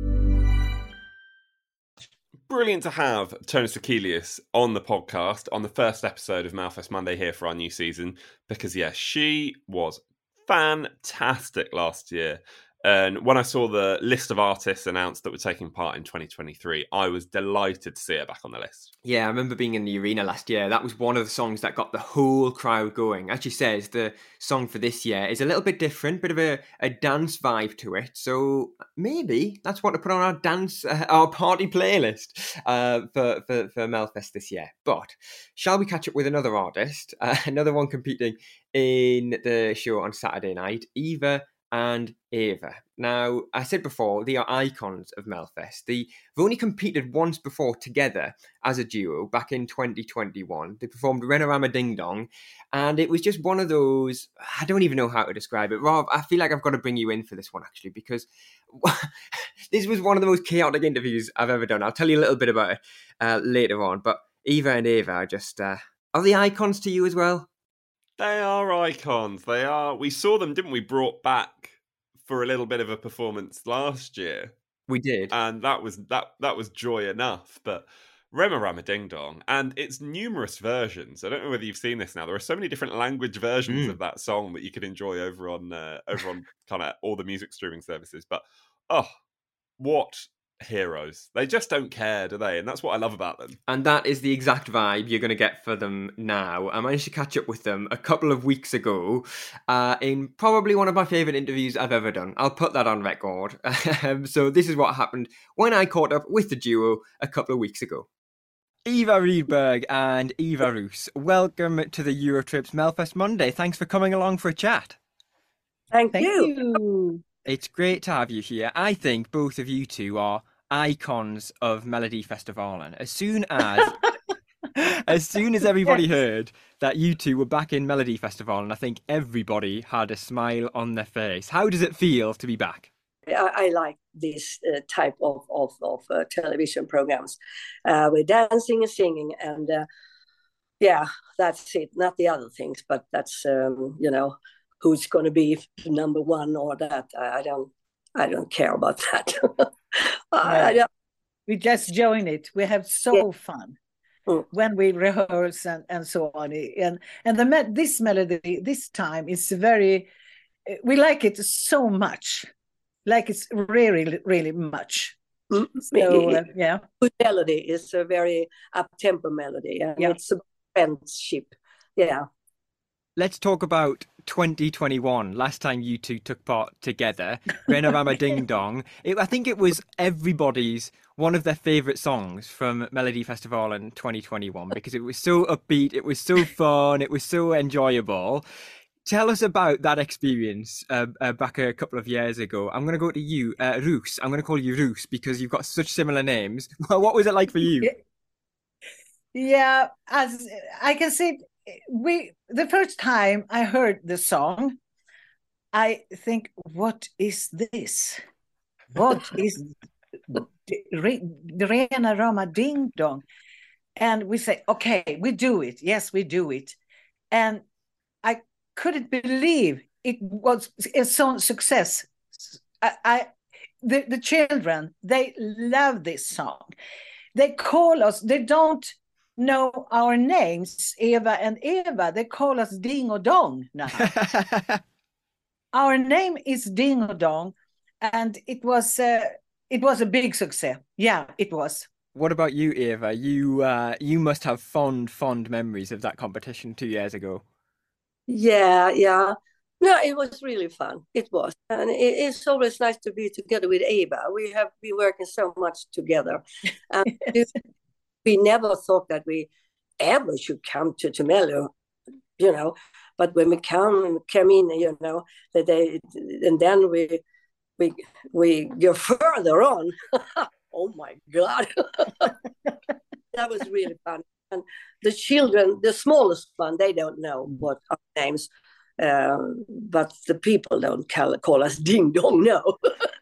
Brilliant to have Tonas Achilles on the podcast on the first episode of Melfest Monday here for our new season, because, yeah, she was fantastic last year. And when I saw the list of artists announced that were taking part in twenty twenty-three, I was delighted to see it back on the list. Yeah, I remember being in the arena last year. That was one of the songs that got the whole crowd going. As you says, the song for this year is a little bit different, bit of a, a dance vibe to it. So maybe that's what to put on our dance, uh, our party playlist uh, for, for, for Melfest this year. But shall we catch up with another artist, uh, another one competing in the show on Saturday night, Eva and Ava. Now, I said before, they are icons of Melfest. They've only competed once before together as a duo back in twenty twenty-one. They performed Renorama Ding Dong, and it was just one of those, I don't even know how to describe it. Rob, I feel like I've got to bring you in for this one, actually, because this was one of the most chaotic interviews I've ever done. I'll tell you a little bit about it uh, later on, but Eva and Ava are just, uh, are they icons to you as well? They are icons. They are. We saw them, didn't we, brought back for a little bit of a performance last year. We did. And that was that that was joy enough. But Renorama Ding Dong, and its numerous versions. I don't know whether you've seen this now. There are so many different language versions Mm. of that song that you could enjoy over on uh, over on kind of all the music streaming services. But oh, what heroes. They just don't care, do they? And that's what I love about them. And that is the exact vibe you're going to get for them now. I managed to catch up with them a couple of weeks ago uh, in probably one of my favourite interviews I've ever done. I'll put that on record. um, so this is what happened when I caught up with the duo a couple of weeks ago. Eva Rydberg and Eva Roos, welcome to the Eurotrips Melfest Monday. Thanks for coming along for a chat. Thank, Thank you. you. It's great to have you here. I think both of you two are icons of Melodifestivalen. As soon as as soon as everybody Yes. heard that you two were back in Melodifestivalen, I think everybody had a smile on their face. How does it feel to be back? I, I like this uh, type of of, of uh, television programs uh, with dancing and singing, and uh, yeah, that's it. Not the other things, but that's um, you know, who's going to be number one or that. I, I don't, I don't care about that. I, I don't, We just join it. We have so Yeah. fun Mm. when we rehearse and, and so on. And and the me- this melody this time is very. We like it so much, like it's really really much. Mm, So it- uh, yeah, good melody is a very up tempo melody, and Yeah. it's a friendship. Yeah. Let's talk about twenty twenty-one, last time you two took part together, Renorama Ding Dong. It, I think it was everybody's, one of their favourite songs from Melodifestivalen twenty twenty-one because it was so upbeat, it was so fun, it was so enjoyable. Tell us about that experience uh, uh, back a couple of years ago. I'm going to go to you, uh, Roos. I'm going to call you Roos because you've got such similar names. What was it like for you? yeah. As I can say, we the first time I heard the song, I think, what is this? What is the Rena Rama Ding Dong? And we say, okay, we do it. Yes, we do it. And I couldn't believe it was a song success. I, I the, the children, they love this song. They call us, they don't know our names, Eva and Eva. They call us Ding or Dong now. Our name is Ding or Dong, and it was uh, it was a big success. Yeah, it was. What about you, Eva? You uh, you must have fond, fond memories of that competition two years ago. Yeah, yeah. No, it was really fun. It was. And it, it's always nice to be together with Eva. We have been working so much together. And we never thought that we ever should come to Tomelo, you know. But when we come came in, you know, that they and then we we we go further on. Oh my God. That was really fun. And the children, the smallest one, they don't know what our names, uh, but the people don't call, call us Ding Dong, no.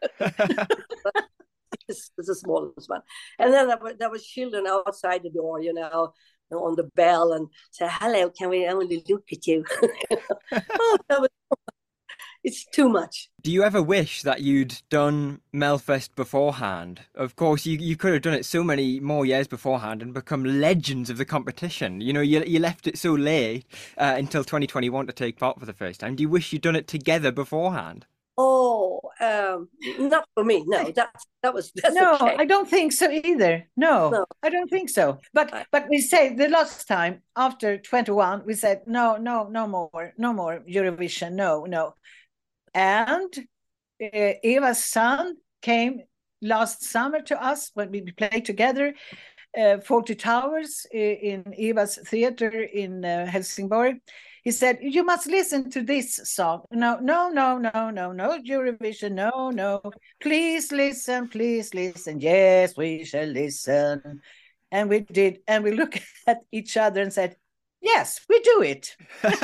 it's, it's the smallest one. And then there were, there was children outside the door, you know, on the bell and say, hello, can we only look at you? Oh, that was, it's too much. Do you ever wish that you'd done Melfest beforehand? Of course, you, you could have done it so many more years beforehand and become legends of the competition. You know, you, you left it so late uh, until twenty twenty-one to take part for the first time. Do you wish you'd done it together beforehand? Oh, um, not for me. No, that that was that's no, okay. I don't think so either. No, No. I don't think so. But but we said the last time after twenty-one, we said no, no, no more, no more Eurovision, no, no. And uh, Eva's son came last summer to us when we played together, uh, Forty Towers uh, in Eva's theater in uh, Helsingborg. He said, you must listen to this song. No, no, no, no, no, no, Eurovision, no, no. Please listen, please listen. Yes, we shall listen. And we did. And we looked at each other and said, yes, we do it.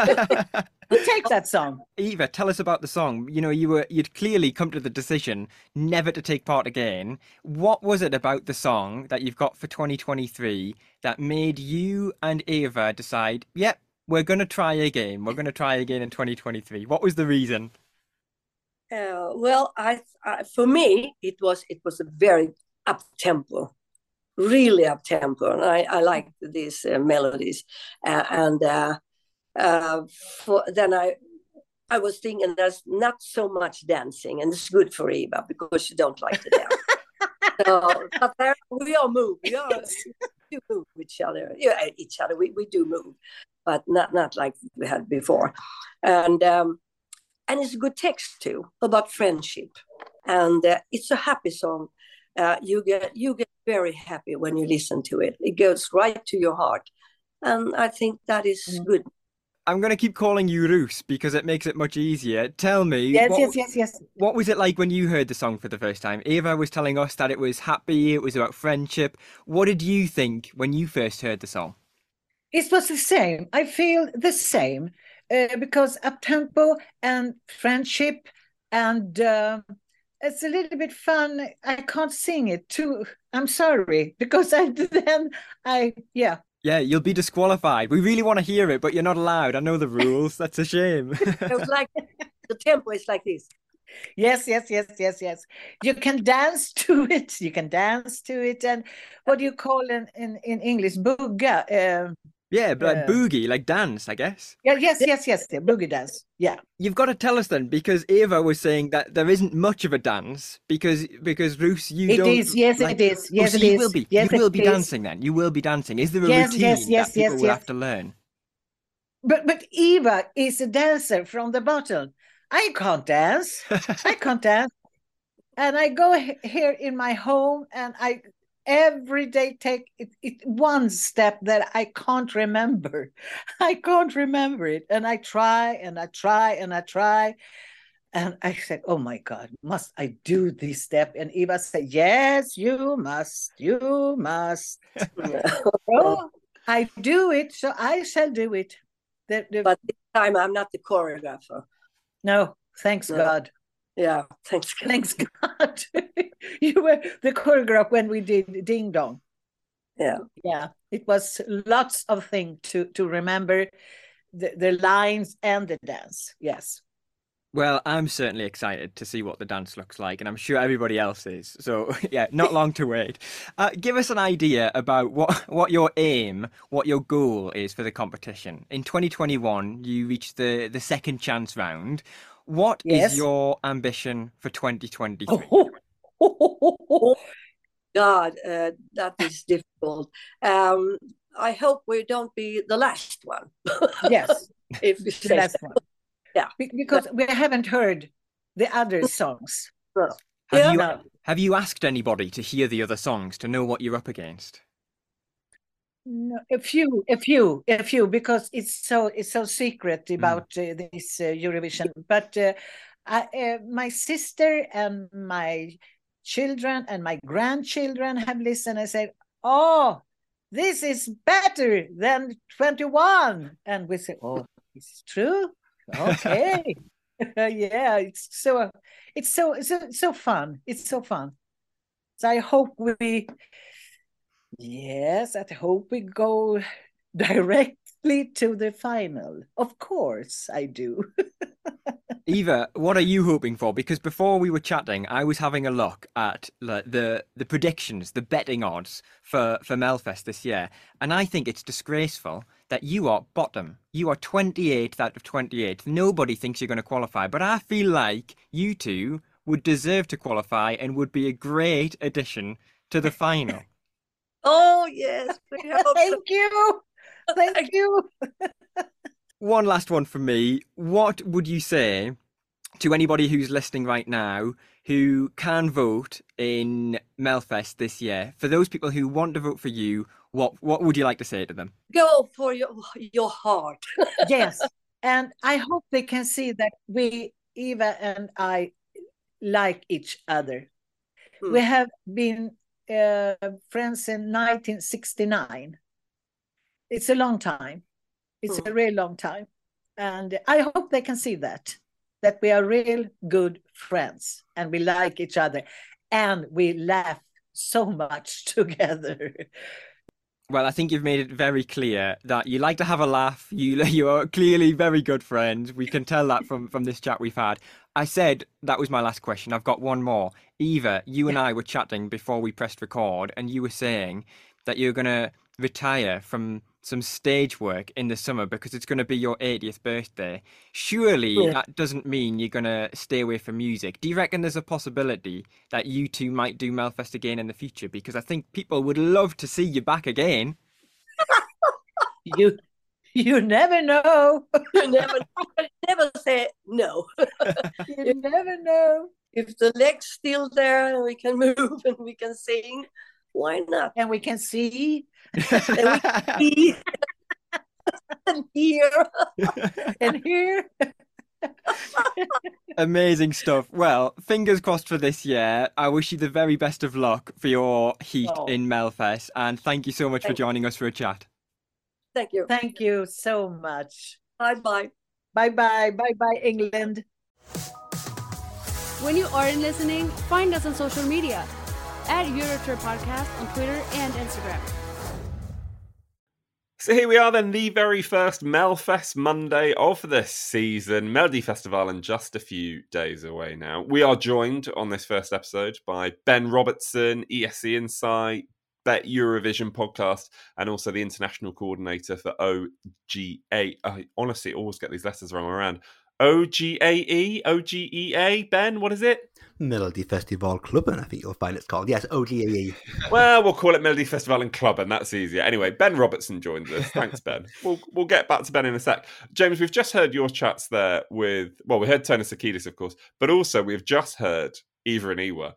We take that song. Eva, tell us about the song. You know, you were you'd clearly come to the decision never to take part again. What was it about the song that you've got for twenty twenty-three that made you and Eva decide, yep, we're going to try again. We're going to try again in twenty twenty-three. What was the reason? Uh, well, I, I for me it was it was a very up tempo, really up tempo, and I I liked these uh, melodies, uh, and uh, uh, for then I I was thinking there's not so much dancing, and it's good for Eva because she don't like to dance. So, but there, we all move. We all do move each other. Yeah, each other. We we do move, but not not like we had before, and. Um, And it's a good text too about friendship, and uh, it's a happy song. Uh, you get you get very happy when you listen to it. It goes right to your heart, and I think that is good. I'm going to keep calling you Roos because it makes it much easier. Tell me, Yes, what, yes, yes, yes. what was it like when you heard the song for the first time? Eva was telling us that it was happy, it was about friendship. What did you think when you first heard the song? It was the same. I feel the same. Uh, because up-tempo and friendship, and uh, it's a little bit fun. I can't sing it too. I'm sorry, because I then I yeah. Yeah, you'll be disqualified. We really want to hear it, but you're not allowed. I know the rules. That's a shame. It was like the tempo is like this. Yes, yes, yes, yes, yes. You can dance to it. You can dance to it, and what do you call in in, in English? Booga. Uh, Yeah, but like Yeah. boogie, like dance, I guess. yeah, yes, yes, yes. The boogie dance. Yeah. You've got to tell us then, because Eva was saying that there isn't much of a dance, because because Roos, you It don't. is, yes, like- it is, Oh, yes, so it you is, will be. yes, you will it be is. dancing then. You will be dancing. Is there a Yes, routine yes, yes, that people yes, will yes. have to learn? But but Eva is a dancer from the bottom. I can't dance. I can't dance. And I go he- here in my home, and I every day take it, it one step that I can't remember. I can't remember it. And I try and I try and I try. And I said, oh my God, must I do this step? And Eva said, yes, you must. You must. Oh, I do it, so I shall do it. The, the, But this time I'm not the choreographer. no, thanks No. God. Yeah, thanks. God. Thanks God. You were the choreograph when we did Ding Dong. Yeah. Yeah, it was lots of things to, to remember, the, the lines and the dance. Yes. Well, I'm certainly excited to see what the dance looks like, and I'm sure everybody else is. So, yeah, not long to wait. Uh, give us an idea about what, what your aim, what your goal is for the competition. In twenty twenty-one, you reached the, the second chance round. What is Yes. your ambition for twenty twenty-three? Oh, God, uh, that is difficult. Um, I hope we don't be the last one. Yes. If we The say last so. one. Yeah. Be- Because we haven't heard the other songs. No. Have Yeah. you No. have you asked anybody to hear the other songs to know what you're up against? No, a few, a few, a few, because it's so it's so secret about uh, this uh, Eurovision. But uh, I, uh, my sister and my children and my grandchildren have listened and said, "Oh, this is better than twenty-one," and we say, "Oh, it's true. Okay, yeah, it's so it's so so so fun. It's so fun." So I hope we. Yes, I hope we go directly to the final. Of course, I do. Eva, what are you hoping for? Because before we were chatting, I was having a look at the the, the predictions, the betting odds for, for Melfest this year, and I think it's disgraceful that you are bottom. You are twenty-eighth out of twenty-eight. Nobody thinks you're going to qualify, but I feel like you two would deserve to qualify and would be a great addition to the final. Oh, yes. We hope so. Thank you. Thank you. One last one from me. What would you say to anybody who's listening right now who can vote in Melfest this year? For those people who want to vote for you, what what would you like to say to them? Go for your your heart. Yes. And I hope they can see that we, Eva and I, like each other. Hmm. We have been uh, friends in nineteen sixty-nine. It's a long time. It's Hmm. a real long time. And I hope they can see that, that we are real good friends and we like each other and we laugh so much together. Well, I think you've made it very clear that you like to have a laugh. You you are clearly very good friends. We can tell that from, from this chat we've had. I said that was my last question. I've got one more. Eva, you and I were chatting before we pressed record, and you were saying that you're going to retire from some stage work in the summer because it's going to be your eightieth birthday. Surely Yeah. that doesn't mean you're going to stay away from music. Do you reckon there's a possibility that you two might do Melfest again in the future? Because I think people would love to see you back again. You you never know. You never, never say no. You never know. If the leg's still there and we can move and we can sing, why not? And we can see And we can see and hear. and hear. Amazing stuff. Well, fingers crossed for this year. I wish you the very best of luck for your heat Oh. in Melfest, and thank you so much for Thank you. joining us for a chat. Thank you. Thank you so much. Bye bye. Bye bye. Bye bye, England. When you aren't listening, find us on social media at Eurotour Podcast on Twitter and Instagram. So here we are then, the very first Melfest Monday of this season. Melodifestivalen in just a few days away now. We are joined on this first episode by Ben Robertson, E S C Insight, Bet Eurovision podcast, and also the international coordinator for O G A. I honestly always get these letters wrong around. O G A E? O G E A? Ben, what is it? Melodifestivalklubben, I think you'll find it's called. Yes, O G A E. Well, we'll call it Melodifestivalen Club, and that's easier. Anyway, Ben Robertson joins us. Thanks, Ben. We'll we'll get back to Ben in a sec. James, we've just heard your chats there with, well, we heard Tony Sakidis, of course, but also we've just heard Eva and Iwa.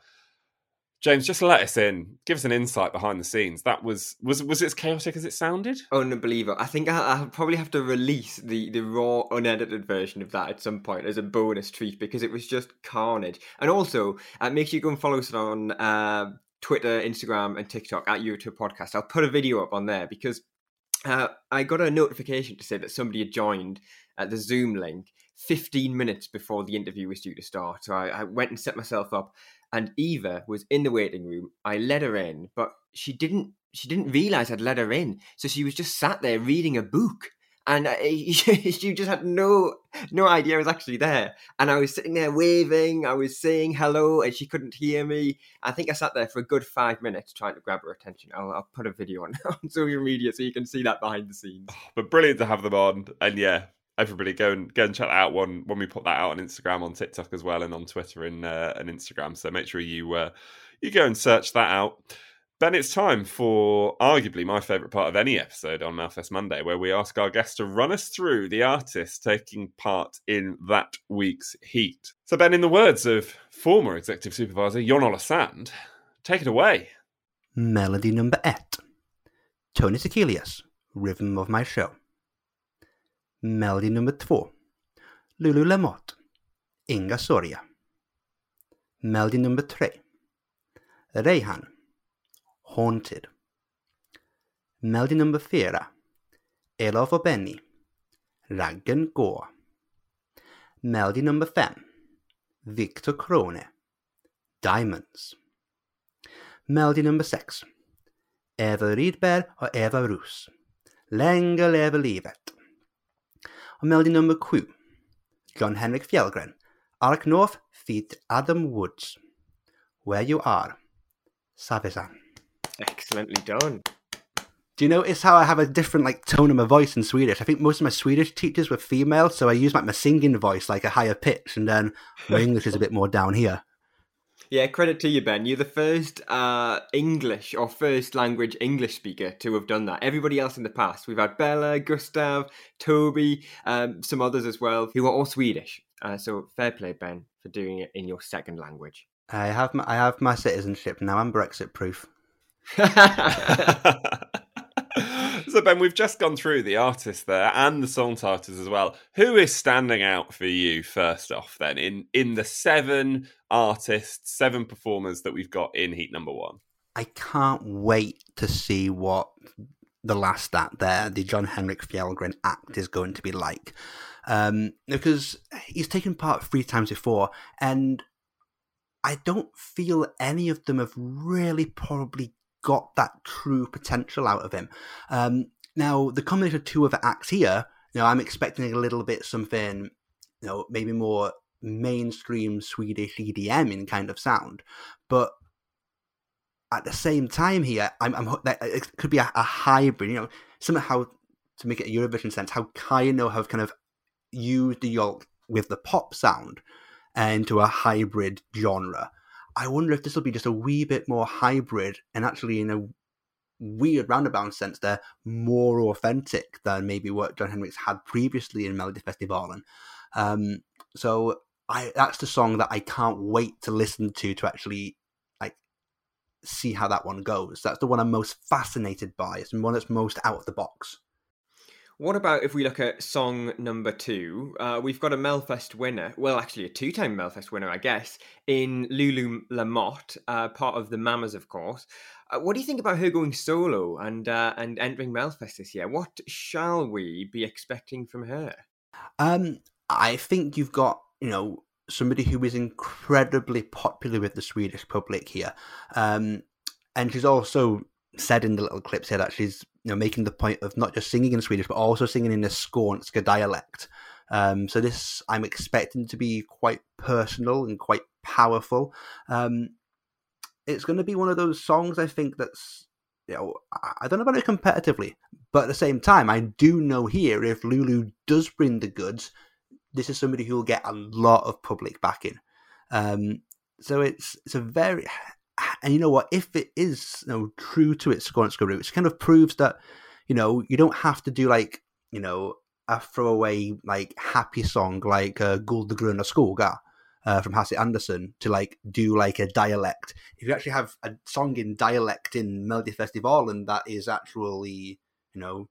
James, just let us in. Give us an insight behind the scenes. That was was was it as chaotic as it sounded? Unbelievable. I think I, I'll probably have to release the, the raw, unedited version of that at some point as a bonus treat because it was just carnage. And also, uh, make sure you go and follow us on uh, Twitter, Instagram, and TikTok at Eurotour Podcast. I'll put a video up on there because uh, I got a notification to say that somebody had joined uh, the Zoom link fifteen minutes before the interview was due to start. So I, I went and set myself up. And Eva was in the waiting room. I let her in, but she didn't. She didn't realize I'd let her in, so she was just sat there reading a book, and I, she just had no no idea I was actually there. And I was sitting there waving. I was saying hello, and she couldn't hear me. I think I sat there for a good five minutes trying to grab her attention. I'll, I'll put a video on, on social media so you can see that behind the scenes. But brilliant to have them on, and yeah. Everybody go and go and check that out when, when we put that out on Instagram, on TikTok as well, and on Twitter and uh, and Instagram. So make sure you uh, you go and search that out. Ben, it's time for arguably my favourite part of any episode on Melfest Monday, where we ask our guests to run us through the artists taking part in that week's heat. So Ben, in the words of former executive supervisor Jon-Ola Sand, take it away. Melody number ett. Tony Sakilias, Rhythm of My Show. Melody nummer två. Lulu Lamotte. Inga Soria. Melody nummer tre. Reihan. Haunted. Melody nummer fyra. Elof och Benny. Raggen går. Melody nummer fem. Victor Krone. Diamonds. Melody nummer sex. Eva Rydberg och Eva Rus. Länge lever livet. Och melodi nummer sju. John Henrik Fjällgren. Ark North feat Adam Woods. Where You Are. Savisan. Excellently done. Do you notice how I have a different like tone of my voice in Swedish? I think most of my Swedish teachers were female, so I use like my singing voice like a higher pitch, and then my English is a bit more down here. Yeah, credit to you, Ben. You're the first uh, English or first language English speaker to have done that. Everybody else in the past, we've had Bella, Gustav, Toby, um, some others as well, who are all Swedish. Uh, so fair play, Ben, for doing it in your second language. I have my, I have my citizenship now. I'm Brexit proof. So, Ben, we've just gone through the artists there and the song titles as well. Who is standing out for you first off, then, in, in the seven artists, seven performers that we've got in Heat Number One? I can't wait to see what the last act there, the John Henrik Fjällgren act, is going to be like. Um, because he's taken part three times before, and I don't feel any of them have really probably got that true potential out of him. Um, now, the combination of two other acts here, you know, I'm expecting a little bit something, you know, maybe more mainstream Swedish E D M in kind of sound. But at the same time here, I'm, I'm it could be a, a hybrid, you know, somehow to make it a Eurovision sense, how Kaino have kind of used the Yolk with the pop sound into a hybrid genre. I wonder if this will be just a wee bit more hybrid and actually, in a weird roundabout sense, they're more authentic than maybe what John Henrik's had previously in Melodifestivalen. Um, so I that's the song that I can't wait to listen to to actually like see how that one goes. That's the one I'm most fascinated by. It's the one that's most out of the box. What about if we look at song number two? Uh, we've got a Melfest winner, well, actually a two-time Melfest winner, I guess, in Lulu Lamotte, uh, part of the Mamas, of course. Uh, what do you think about her going solo and uh, and entering Melfest this year? What shall we be expecting from her? Um, I think you've got, you know, somebody who is incredibly popular with the Swedish public here. Um, and she's also said in the little clips here that she's, you know, making the point of not just singing in Swedish, but also singing in the Skånska dialect. Um, so this, I'm expecting to be quite personal and quite powerful. Um, it's going to be one of those songs, I think, that's, you know, I don't know about it competitively, but at the same time, I do know here, if Lulu does bring the goods, this is somebody who will get a lot of public backing. Um, so it's it's a very... And you know what? If it is, you know, true to its Skånska roots, it kind of proves that, you know, you don't have to do like, you know, a throwaway like happy song like uh, Guld och gröna skogar uh, from Hasse Andersson to like do like a dialect. If you actually have a song in dialect in Melodifestivalen that is actually, you know,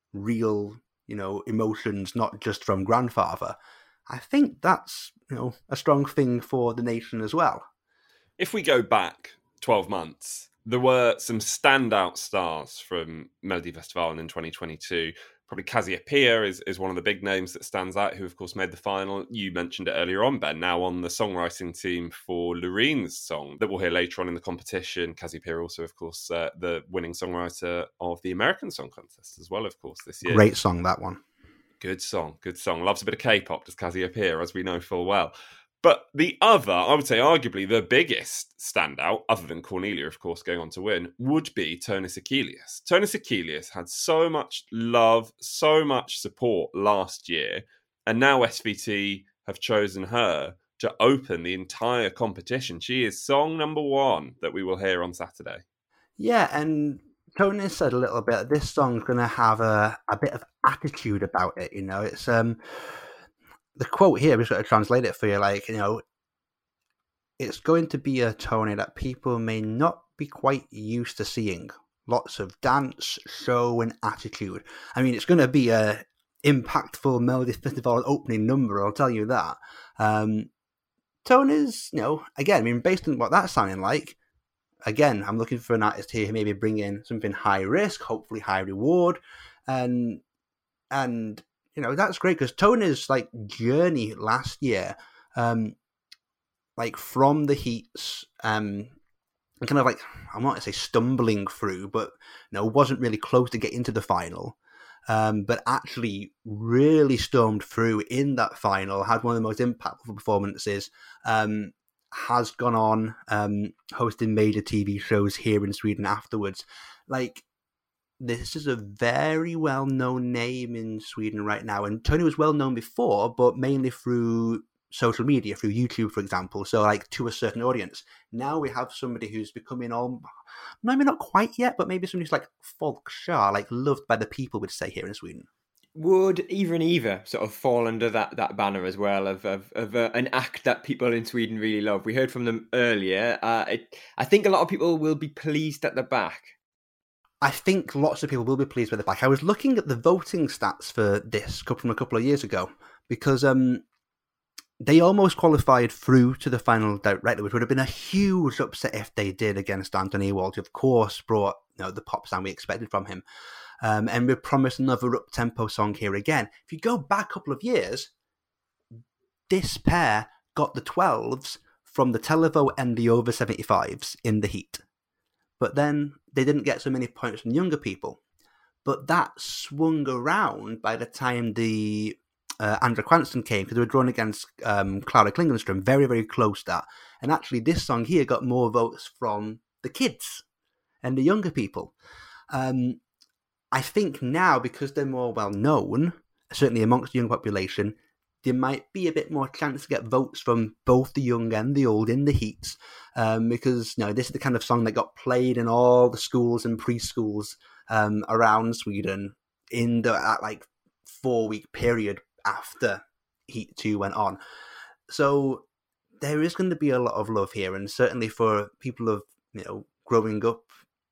real, you know, emotions, not just from grandfather, I think that's, you know, a strong thing for the nation as well. If we go back twelve months, there were some standout stars from Melodifestivalen in twenty twenty-two. Probably Cassiopeia is, is one of the big names that stands out, who, of course, made the final. You mentioned it earlier on, Ben, now on the songwriting team for Lorene's song that we'll hear later on in the competition. Cassiopeia also, of course, uh, the winning songwriter of the American Song Contest as well, of course, this year. Great song, that one. Good song, good song. Loves a bit of K-pop, does Cassiopeia, as we know full well. But the other, I would say arguably the biggest standout, other than Cornelia, of course, going on to win, would be Tone Sekelius. Tone Sekelius had so much love, so much support last year, and now S V T have chosen her to open the entire competition. She is song number one that we will hear on Saturday. Yeah, and Tony said a little bit, this song's going to have a, a bit of attitude about it, you know. It's... um. The quote here, I'm just going to translate it for you, like, you know, it's going to be a Tony that people may not be quite used to seeing. Lots of dance, show, and attitude. I mean, it's going to be a impactful Melodifestivalen opening number, I'll tell you that. Um, Tony's, you know, again, I mean, based on what that's sounding like, again, I'm looking for an artist here who maybe bring in something high risk, hopefully high reward, and and... You know, that's great because Tony's like journey last year, um, like from the heats, um, and kind of like, I'm not going to say stumbling through, but you know, wasn't really close to get into the final, um, but actually really stormed through in that final, had one of the most impactful performances, um, has gone on um, hosting major T V shows here in Sweden afterwards. Like, this is a very well-known name in Sweden right now. And Tony was well-known before, but mainly through social media, through YouTube, for example. So, like, to a certain audience. Now we have somebody who's becoming all, maybe not quite yet, but maybe somebody who's like folkshare, like loved by the people, we'd say, here in Sweden. Would Eva and Eva sort of fall under that, that banner as well of of, of uh, an act that people in Sweden really love? We heard from them earlier. Uh, it, I think a lot of people will be pleased at the back. I think lots of people will be pleased with the back. I was looking at the voting stats for this from a couple of years ago because um, they almost qualified through to the final directly, which would have been a huge upset if they did against Anton Ewald, who of course brought, you know, the pop sound we expected from him. Um, and we promised another up-tempo song here again. If you go back a couple of years, this pair got the twelves from the Televo and the over seventy-fives in the heat. But then they didn't get so many points from younger people. But that swung around by the time the uh, Andra Cranston came, because they were drawn against um, Clara Klingenström, very, very close that. And actually this song here got more votes from the kids and the younger people. Um, I think now, because they're more well known, certainly amongst the young population, there might be a bit more chance to get votes from both the young and the old in the heats, um, because you know, this is the kind of song that got played in all the schools and preschools um, around Sweden in the that, like four week period after Heat two went on. So there is going to be a lot of love here, and certainly for people of, you know, growing up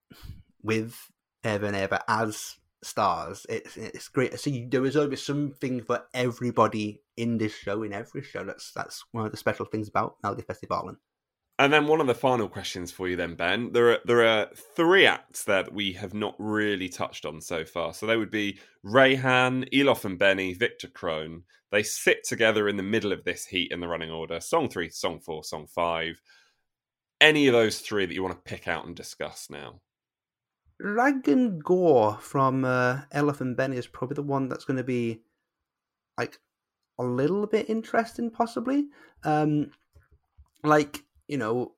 with Eva and Eva as stars, it's it's great to see. There is always something for everybody in this show, in every show. That's that's one of the special things about Melodifestivalen. And then one of the final questions for you then, Ben. There are there are three acts there that we have not really touched on so far. So they would be Rayhan, Elof and Benny, Victor Krone. They sit together in the middle of this heat in the running order. Song three, song four, song five. Any of those three that you want to pick out and discuss now? Rag and Gore from uh, Elof and Benny is probably the one that's going to be like a little bit interesting, possibly. Um, like, you know,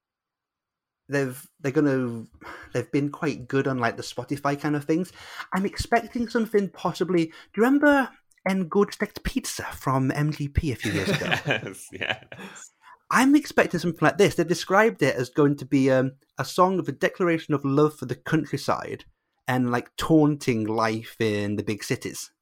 they've they're gonna they've been quite good on like the Spotify kind of things. I'm expecting something possibly. Do you remember En God Stekt Pizza from M G P a few years ago? Yes, yes. I'm expecting something like this. They've described it as going to be um, a song of a declaration of love for the countryside and like taunting life in the big cities.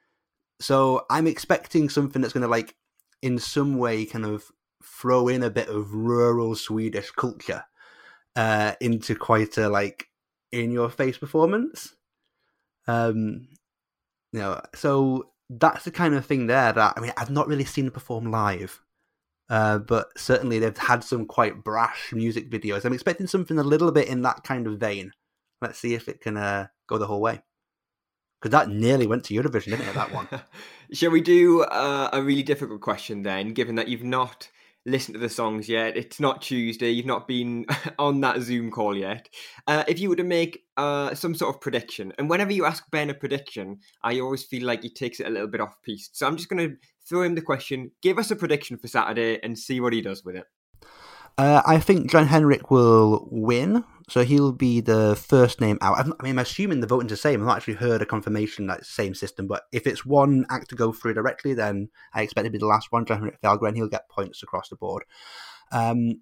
So I'm expecting something that's going to like in some way kind of throw in a bit of rural Swedish culture uh, into quite a like in-your-face performance. Um, you know, so that's the kind of thing there that, I mean, I've not really seen them perform live. Uh, but certainly they've had some quite brash music videos. I'm expecting something a little bit in that kind of vein. Let's see if it can uh, go the whole way. Because that nearly went to Eurovision, didn't it, that one? Shall we do uh, a really difficult question then, given that you've not listened to the songs yet? It's not Tuesday, you've not been on that Zoom call yet. Uh, if you were to make uh, some sort of prediction, and whenever you ask Ben a prediction, I always feel like he takes it a little bit off piste. So I'm just going to throw him the question, give us a prediction for Saturday and see what he does with it. Uh, I think Jon Henrik will win, so he'll be the first name out. I mean, I'm assuming the voting's the same. I've not actually heard a confirmation that it's the same system, but if it's one act to go through directly, then I expect it to be the last one, Jon Henrik Fjällgren. He'll get points across the board. Um,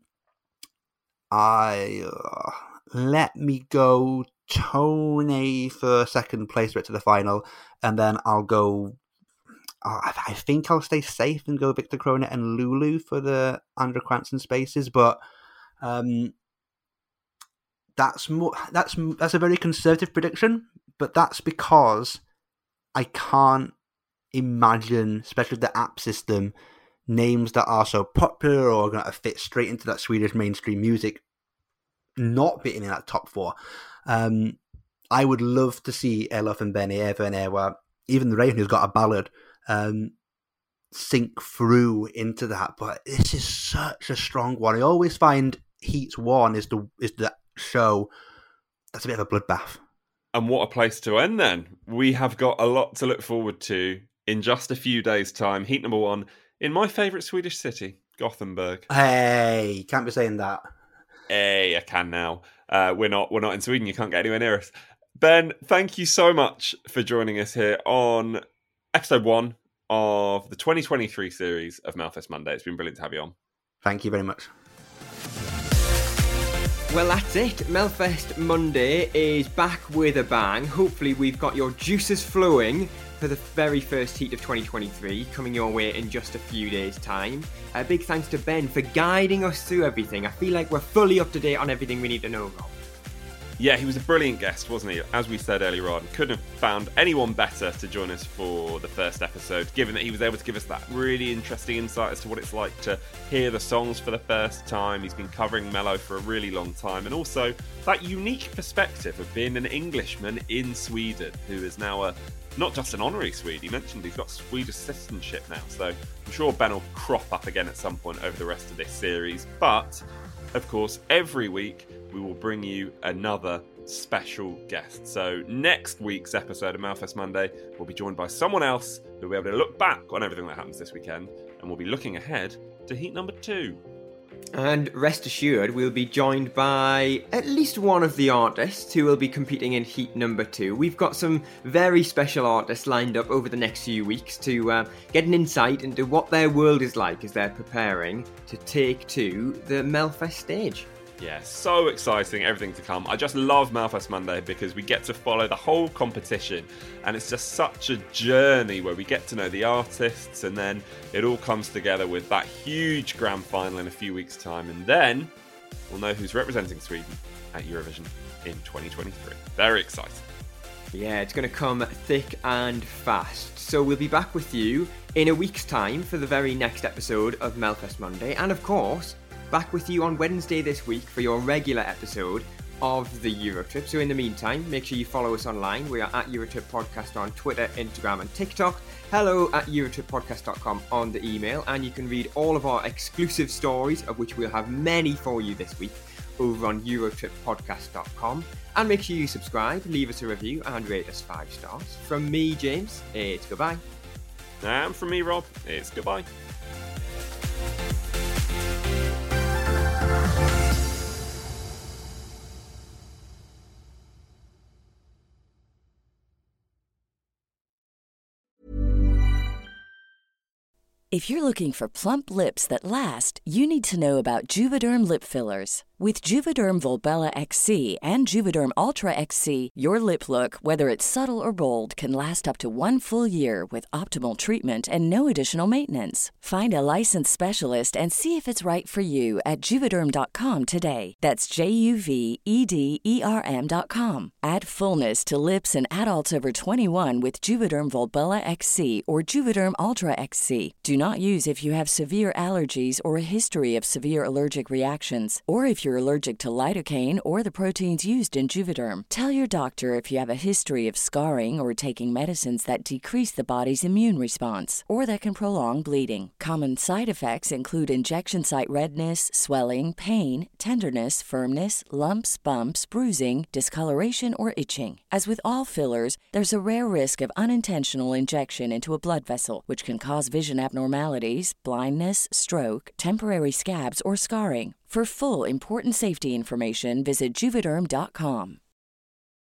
I uh, let me go Tony for second place right to the final, and then I'll go. Uh, I think I'll stay safe and go Victor Krone and Lulu for the Andra Cranston spaces, but um, that's more. That's that's a very conservative prediction, but that's because I can't imagine, especially with the app system, names that are so popular or going to fit straight into that Swedish mainstream music not being in that top four. Um, I would love to see Elof and Benny, Eva and Ewa, even the Rayhan, who's got a ballad, um, sink through into that. But this is such a strong one. I always find Heat One is the is the show that's a bit of a bloodbath. And what a place to end then. We have got a lot to look forward to in just a few days' time. Heat number one in my favourite Swedish city, Gothenburg. Hey, can't be saying that. Hey, I can now. Uh, we're not we're not in Sweden. You can't get anywhere near us. Ben, thank you so much for joining us here on episode one of the twenty twenty-three series of Melfest Monday. It's been brilliant to have you on. Thank you very much. Well, that's it. Melfest Monday is back with a bang. Hopefully we've got your juices flowing for the very first heat of twenty twenty-three coming your way in just a few days' time. A big thanks to Ben for guiding us through everything. I feel like we're fully up to date on everything we need to know, Rob. Yeah, he was a brilliant guest, wasn't he? As we said earlier on, couldn't have found anyone better to join us for the first episode, given that he was able to give us that really interesting insight as to what it's like to hear the songs for the first time. He's been covering Mello for a really long time, and also that unique perspective of being an Englishman in Sweden, who is now a not just an honorary Swede. He mentioned he's got Swedish citizenship now, so I'm sure Ben will crop up again at some point over the rest of this series. But, of course, every week we will bring you another special guest. So next week's episode of Melfest Monday will be joined by someone else who will be able to look back on everything that happens this weekend, and we'll be looking ahead to heat number two. And rest assured, we'll be joined by at least one of the artists who will be competing in heat number two. We've got some very special artists lined up over the next few weeks to uh, get an insight into what their world is like as they're preparing to take to the Melfest stage. Yeah, so exciting, everything to come. I just love Melfest Monday because we get to follow the whole competition, and it's just such a journey where we get to know the artists, and then it all comes together with that huge grand final in a few weeks' time, and then we'll know who's representing Sweden at Eurovision in twenty twenty-three. Very exciting. Yeah, it's going to come thick and fast. So we'll be back with you in a week's time for the very next episode of Melfest Monday, and of course, back with you on Wednesday this week for your regular episode of the Eurotrip. So in the meantime, make sure you follow us online. We are at Eurotrip Podcast on Twitter, Instagram and TikTok. Hello at eurotrip podcast dot com on the email. And you can read all of our exclusive stories, of which we'll have many for you this week, over on eurotrip podcast dot com. And make sure you subscribe, leave us a review and rate us five stars. From me, James, it's goodbye. And from me, Rob, it's goodbye. If you're looking for plump lips that last, you need to know about Juvederm lip fillers. With Juvederm Volbella X C and Juvederm Ultra X C, your lip look, whether it's subtle or bold, can last up to one full year with optimal treatment and no additional maintenance. Find a licensed specialist and see if it's right for you at juvederm dot com today. That's J U V E D E R M dot com. Add fullness to lips in adults over twenty-one with Juvederm Volbella X C or Juvederm Ultra X C. Do not use if you have severe allergies or a history of severe allergic reactions, or if you're allergic to lidocaine or the proteins used in Juvederm. Tell your doctor if you have a history of scarring or taking medicines that decrease the body's immune response or that can prolong bleeding. Common side effects include injection site redness, swelling, pain, tenderness, firmness, lumps, bumps, bruising, discoloration, or itching. As with all fillers, there's a rare risk of unintentional injection into a blood vessel, which can cause vision abnormalities, blindness, stroke, temporary scabs, or scarring. For full important safety information, visit juvederm dot com.